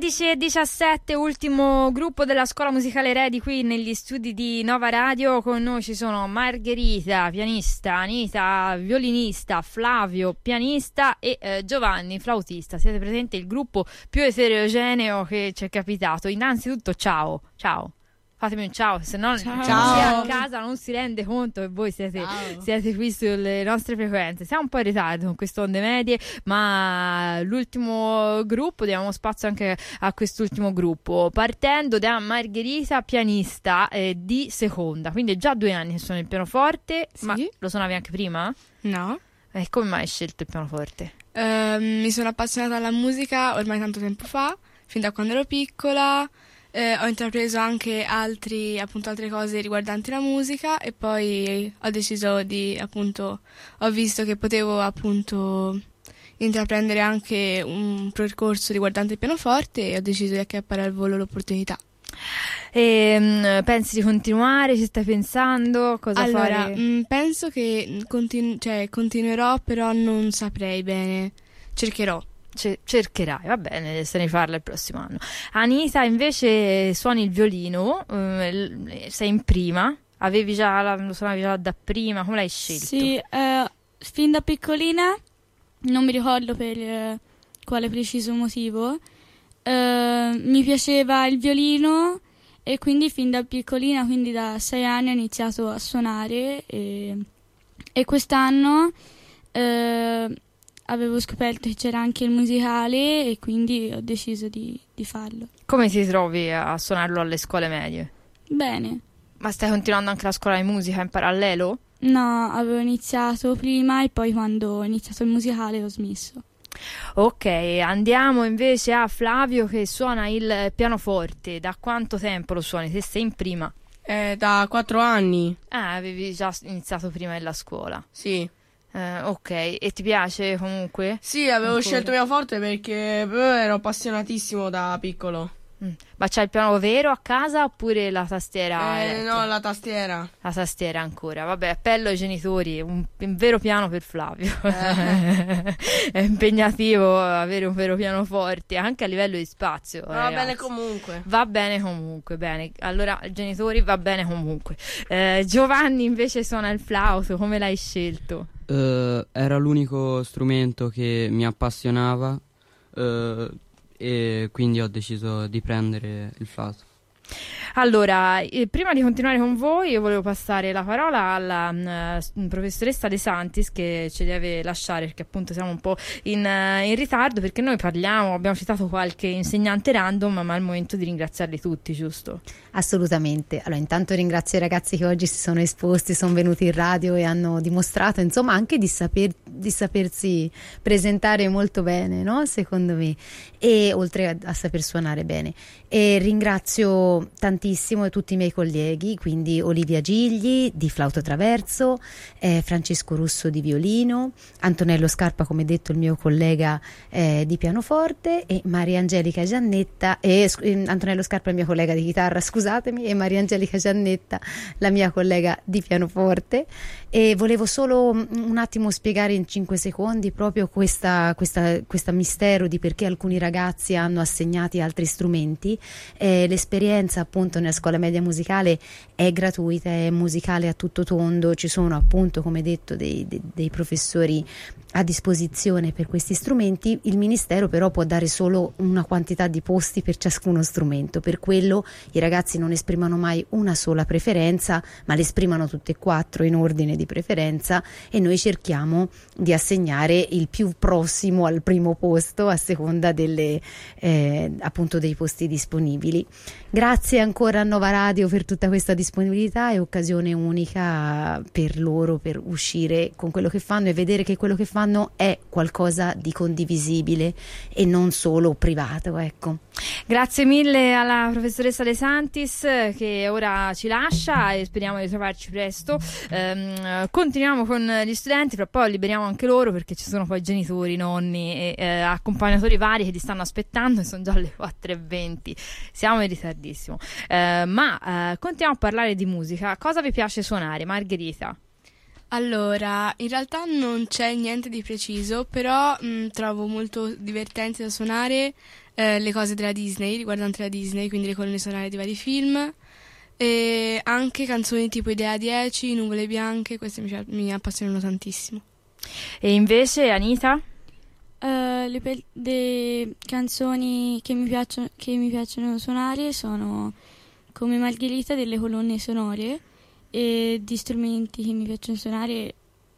16:17, ultimo gruppo della Scuola Musicale Redi qui negli studi di Nova Radio. Con noi ci sono Margherita, pianista, Anita, violinista, Flavio, pianista e Giovanni, flautista. Siete presenti, il gruppo più eterogeneo che ci è capitato. Innanzitutto ciao. Fatemi un ciao, se no chi è a casa non si rende conto che voi siete qui sulle nostre frequenze. Siamo un po' in ritardo con queste onde medie, ma l'ultimo gruppo, diamo spazio anche a quest'ultimo gruppo, partendo da Margherita, pianista di seconda, quindi è già 2 anni che suona il pianoforte. Sì. Ma lo suonavi anche prima? No. E come mai hai scelto il pianoforte? Mi sono appassionata alla musica ormai tanto tempo fa, fin da quando ero piccola. Ho intrapreso anche altre cose riguardanti la musica e poi ho deciso ho visto che potevo intraprendere anche un percorso riguardante il pianoforte e ho deciso di acchiappare al volo l'opportunità. E pensi di continuare? Ci stai pensando? Cosa fare? Penso che continuerò, però non saprei bene. Cercherò. Cercherai, va bene, se ne parla il prossimo anno. Anita invece suoni il violino, sei in prima, lo suonavi già da prima, come l'hai scelto? Sì, fin da piccolina, non mi ricordo per quale preciso motivo, mi piaceva il violino e quindi fin da piccolina, quindi da 6 anni ho iniziato a suonare e quest'anno avevo scoperto che c'era anche il musicale e quindi ho deciso di farlo. Come ti trovi a suonarlo alle scuole medie? Bene. Ma stai continuando anche la scuola di musica in parallelo? No, avevo iniziato prima e poi quando ho iniziato il musicale ho smesso. Ok, andiamo invece a Flavio che suona il pianoforte. Da quanto tempo lo suoni? Se sei in prima? Da 4 anni. Avevi già iniziato prima della scuola? Sì. Ok, e ti piace comunque? Sì, avevo scelto il pianoforte perché ero appassionatissimo da piccolo. Ma c'hai il piano vero a casa oppure la tastiera? No, la tastiera. La tastiera ancora. Vabbè, appello ai genitori, un vero piano per Flavio. È impegnativo avere un vero pianoforte, anche a livello di spazio. Va bene comunque. Va bene comunque, bene. Allora, genitori, va bene comunque. Giovanni invece suona il flauto, come l'hai scelto? Era l'unico strumento che mi appassionava e quindi ho deciso di prendere il flauto. Allora, prima di continuare con voi, io volevo passare la parola alla professoressa De Santis che ci deve lasciare perché appunto siamo un po' in ritardo, perché noi abbiamo citato qualche insegnante random, ma è il momento di ringraziarli tutti, giusto? Assolutamente. Allora, intanto ringrazio i ragazzi che oggi si sono esposti, sono venuti in radio e hanno dimostrato, insomma, anche di sapersi presentare molto bene, no? Secondo me, e oltre a saper suonare bene. E ringrazio tantissimo tutti i miei colleghi, quindi Olivia Gigli di flauto traverso, Francesco Russo di violino, Antonello Scarpa, come detto il mio collega di pianoforte, e Maria Angelica Giannetta, Antonello Scarpa è il mio collega di chitarra, scusatemi, e Maria Angelica Giannetta la mia collega di pianoforte. E volevo solo un attimo spiegare in 5 secondi proprio questo mistero di perché alcuni ragazzi hanno assegnati altri strumenti. L'esperienza appunto nella scuola media musicale è gratuita, è musicale a tutto tondo, ci sono appunto, come detto, dei professori a disposizione per questi strumenti. Il ministero però può dare solo una quantità di posti per ciascuno strumento, per quello i ragazzi non esprimono mai una sola preferenza, ma le esprimono tutte e 4 in ordine di preferenza, e noi cerchiamo di assegnare il più prossimo al primo posto a seconda appunto dei posti disponibili. Grazie ancora a Nova Radio per tutta questa disponibilità, è occasione unica per loro per uscire con quello che fanno e vedere che quello che fanno è qualcosa di condivisibile e non solo privato, ecco. Grazie mille alla professoressa De Santis che ora ci lascia e speriamo di trovarci presto. Continuiamo con gli studenti, però poi liberiamo anche loro perché ci sono poi genitori, nonni e accompagnatori vari che li stanno aspettando e sono già le 4:20. Siamo in ritardissimo, ma continuiamo a parlare di musica. Cosa vi piace suonare, Margherita? Allora, in realtà non c'è niente di preciso, però trovo molto divertente da suonare le cose della Disney, riguardanti la Disney, quindi le colonne sonore di vari film, e anche canzoni tipo Idea 10, Nuvole Bianche, queste mi appassionano tantissimo. E invece, Anita? Le canzoni che mi piacciono suonare sono come Margherita delle colonne sonore, e di strumenti che mi piacciono suonare,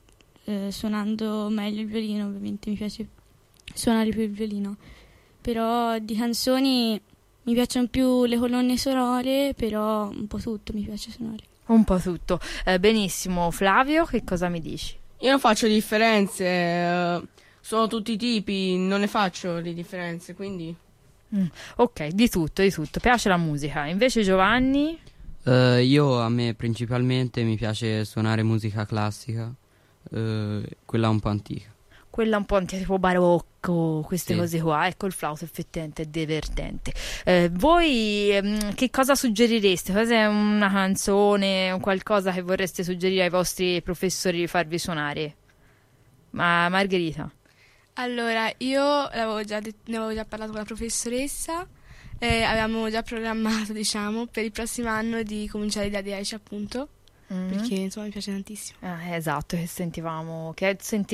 suonando meglio il violino, ovviamente mi piace suonare più il violino, però di canzoni mi piacciono più le colonne sonore, però un po' tutto mi piace suonare. Un po' tutto. Benissimo. Flavio, che cosa mi dici? Io non faccio differenze, sono tutti i tipi, non ne faccio le differenze, quindi... Ok, di tutto. Piace la musica. Invece Giovanni? A me principalmente mi piace suonare musica classica, quella un po' antica. Quella un po' tipo barocco, queste Sì. cose qua. Ecco, il flauto effettivamente è divertente. Voi che cosa suggerireste? Cos'è una canzone, un qualcosa che vorreste suggerire ai vostri professori di farvi suonare? Margherita? Allora, io ne avevo già parlato con la professoressa, avevamo già programmato, diciamo, per il prossimo anno di cominciare da 10, appunto, perché insomma mi piace tantissimo. Esatto, che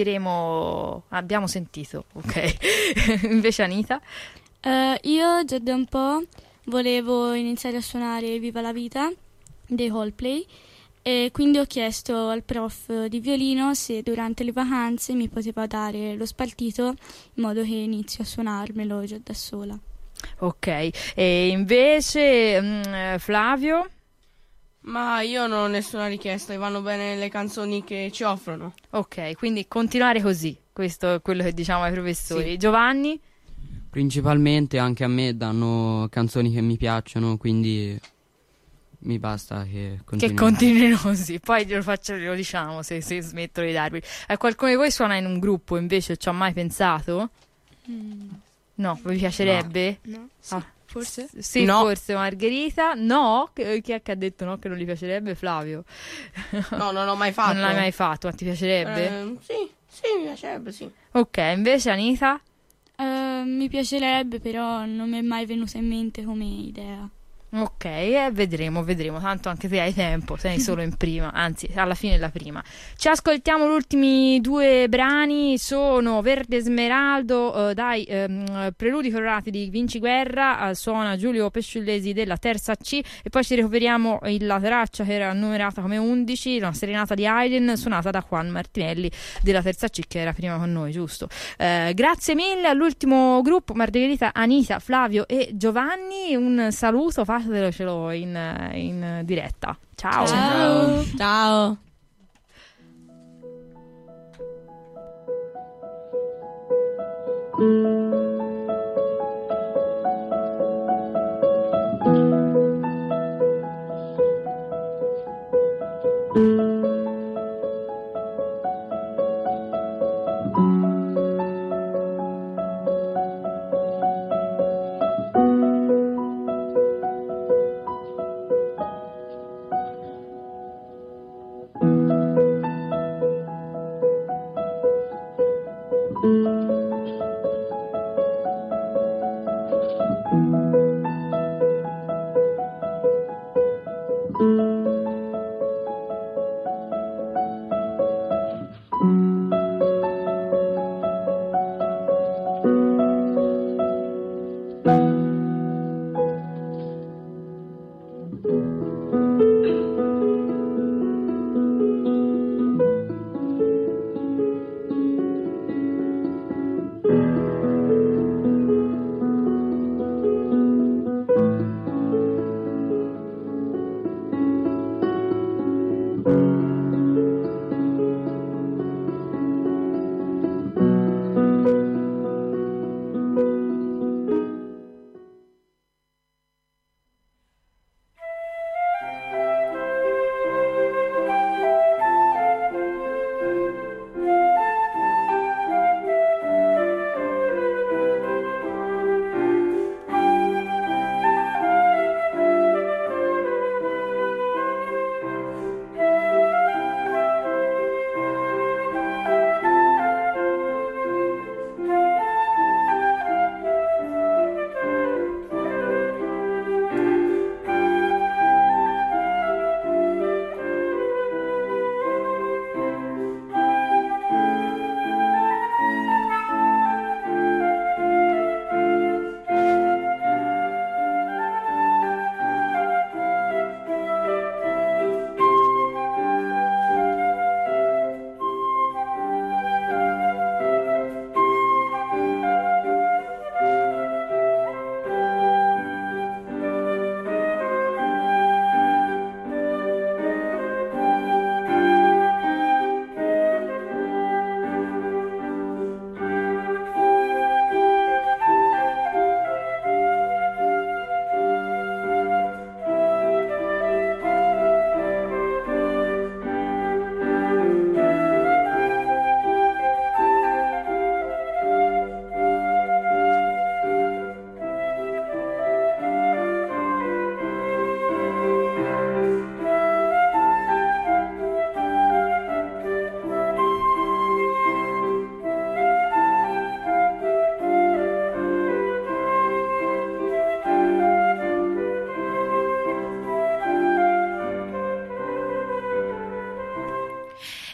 abbiamo sentito, ok. Invece Anita? Io già da un po' volevo iniziare a suonare Viva la Vita dei Coldplay, e quindi ho chiesto al prof di violino se durante le vacanze mi poteva dare lo spartito in modo che inizio a suonarmelo già da sola. Ok, e invece Flavio? Ma io non ho nessuna richiesta, e vanno bene le canzoni che ci offrono. Ok, quindi continuare così, questo è quello che diciamo ai professori. Sì. Giovanni? Principalmente anche a me danno canzoni che mi piacciono, quindi mi basta che continuino così. Poi lo diciamo se smettono di darvi. Qualcuno di voi suona in un gruppo invece, ci ha mai pensato? No, vi piacerebbe? No. Sì, forse? Sì, No. forse Margherita. No? Chi è che ha detto no che non gli piacerebbe? Flavio. No, non l'ho mai fatto. Non l'hai mai fatto, ma ti piacerebbe? Sì, mi piacerebbe, sì. Ok, invece Anita? Mi piacerebbe, però non mi è mai venuta in mente come idea. Ok, vedremo, tanto anche se hai tempo, sei solo in prima, anzi alla fine la prima. Ci ascoltiamo gli ultimi due brani, sono Verde Smeraldo dai Preludi Colorati di Vinci Guerra, suona Giulio Pesciullesi della terza C, e poi ci recuperiamo la traccia che era numerata come 11, una serenata di Haydn suonata da Juan Martinelli della terza C, che era prima con noi, giusto? Grazie mille all'ultimo gruppo, Margherita, Anita, Flavio e Giovanni, un saluto, fatelo in diretta. Ciao. Ciao.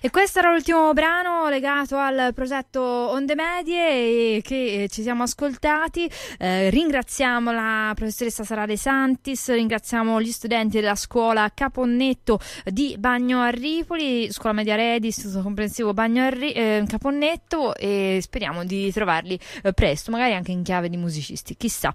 E questo era l'ultimo brano legato al progetto Onde Medie che ci siamo ascoltati. Ringraziamo la professoressa Sara De Santis, ringraziamo gli studenti della scuola Caponnetto di Bagno a Ripoli, scuola media Redi, istituto comprensivo Caponnetto, e speriamo di trovarli presto, magari anche in chiave di musicisti, chissà.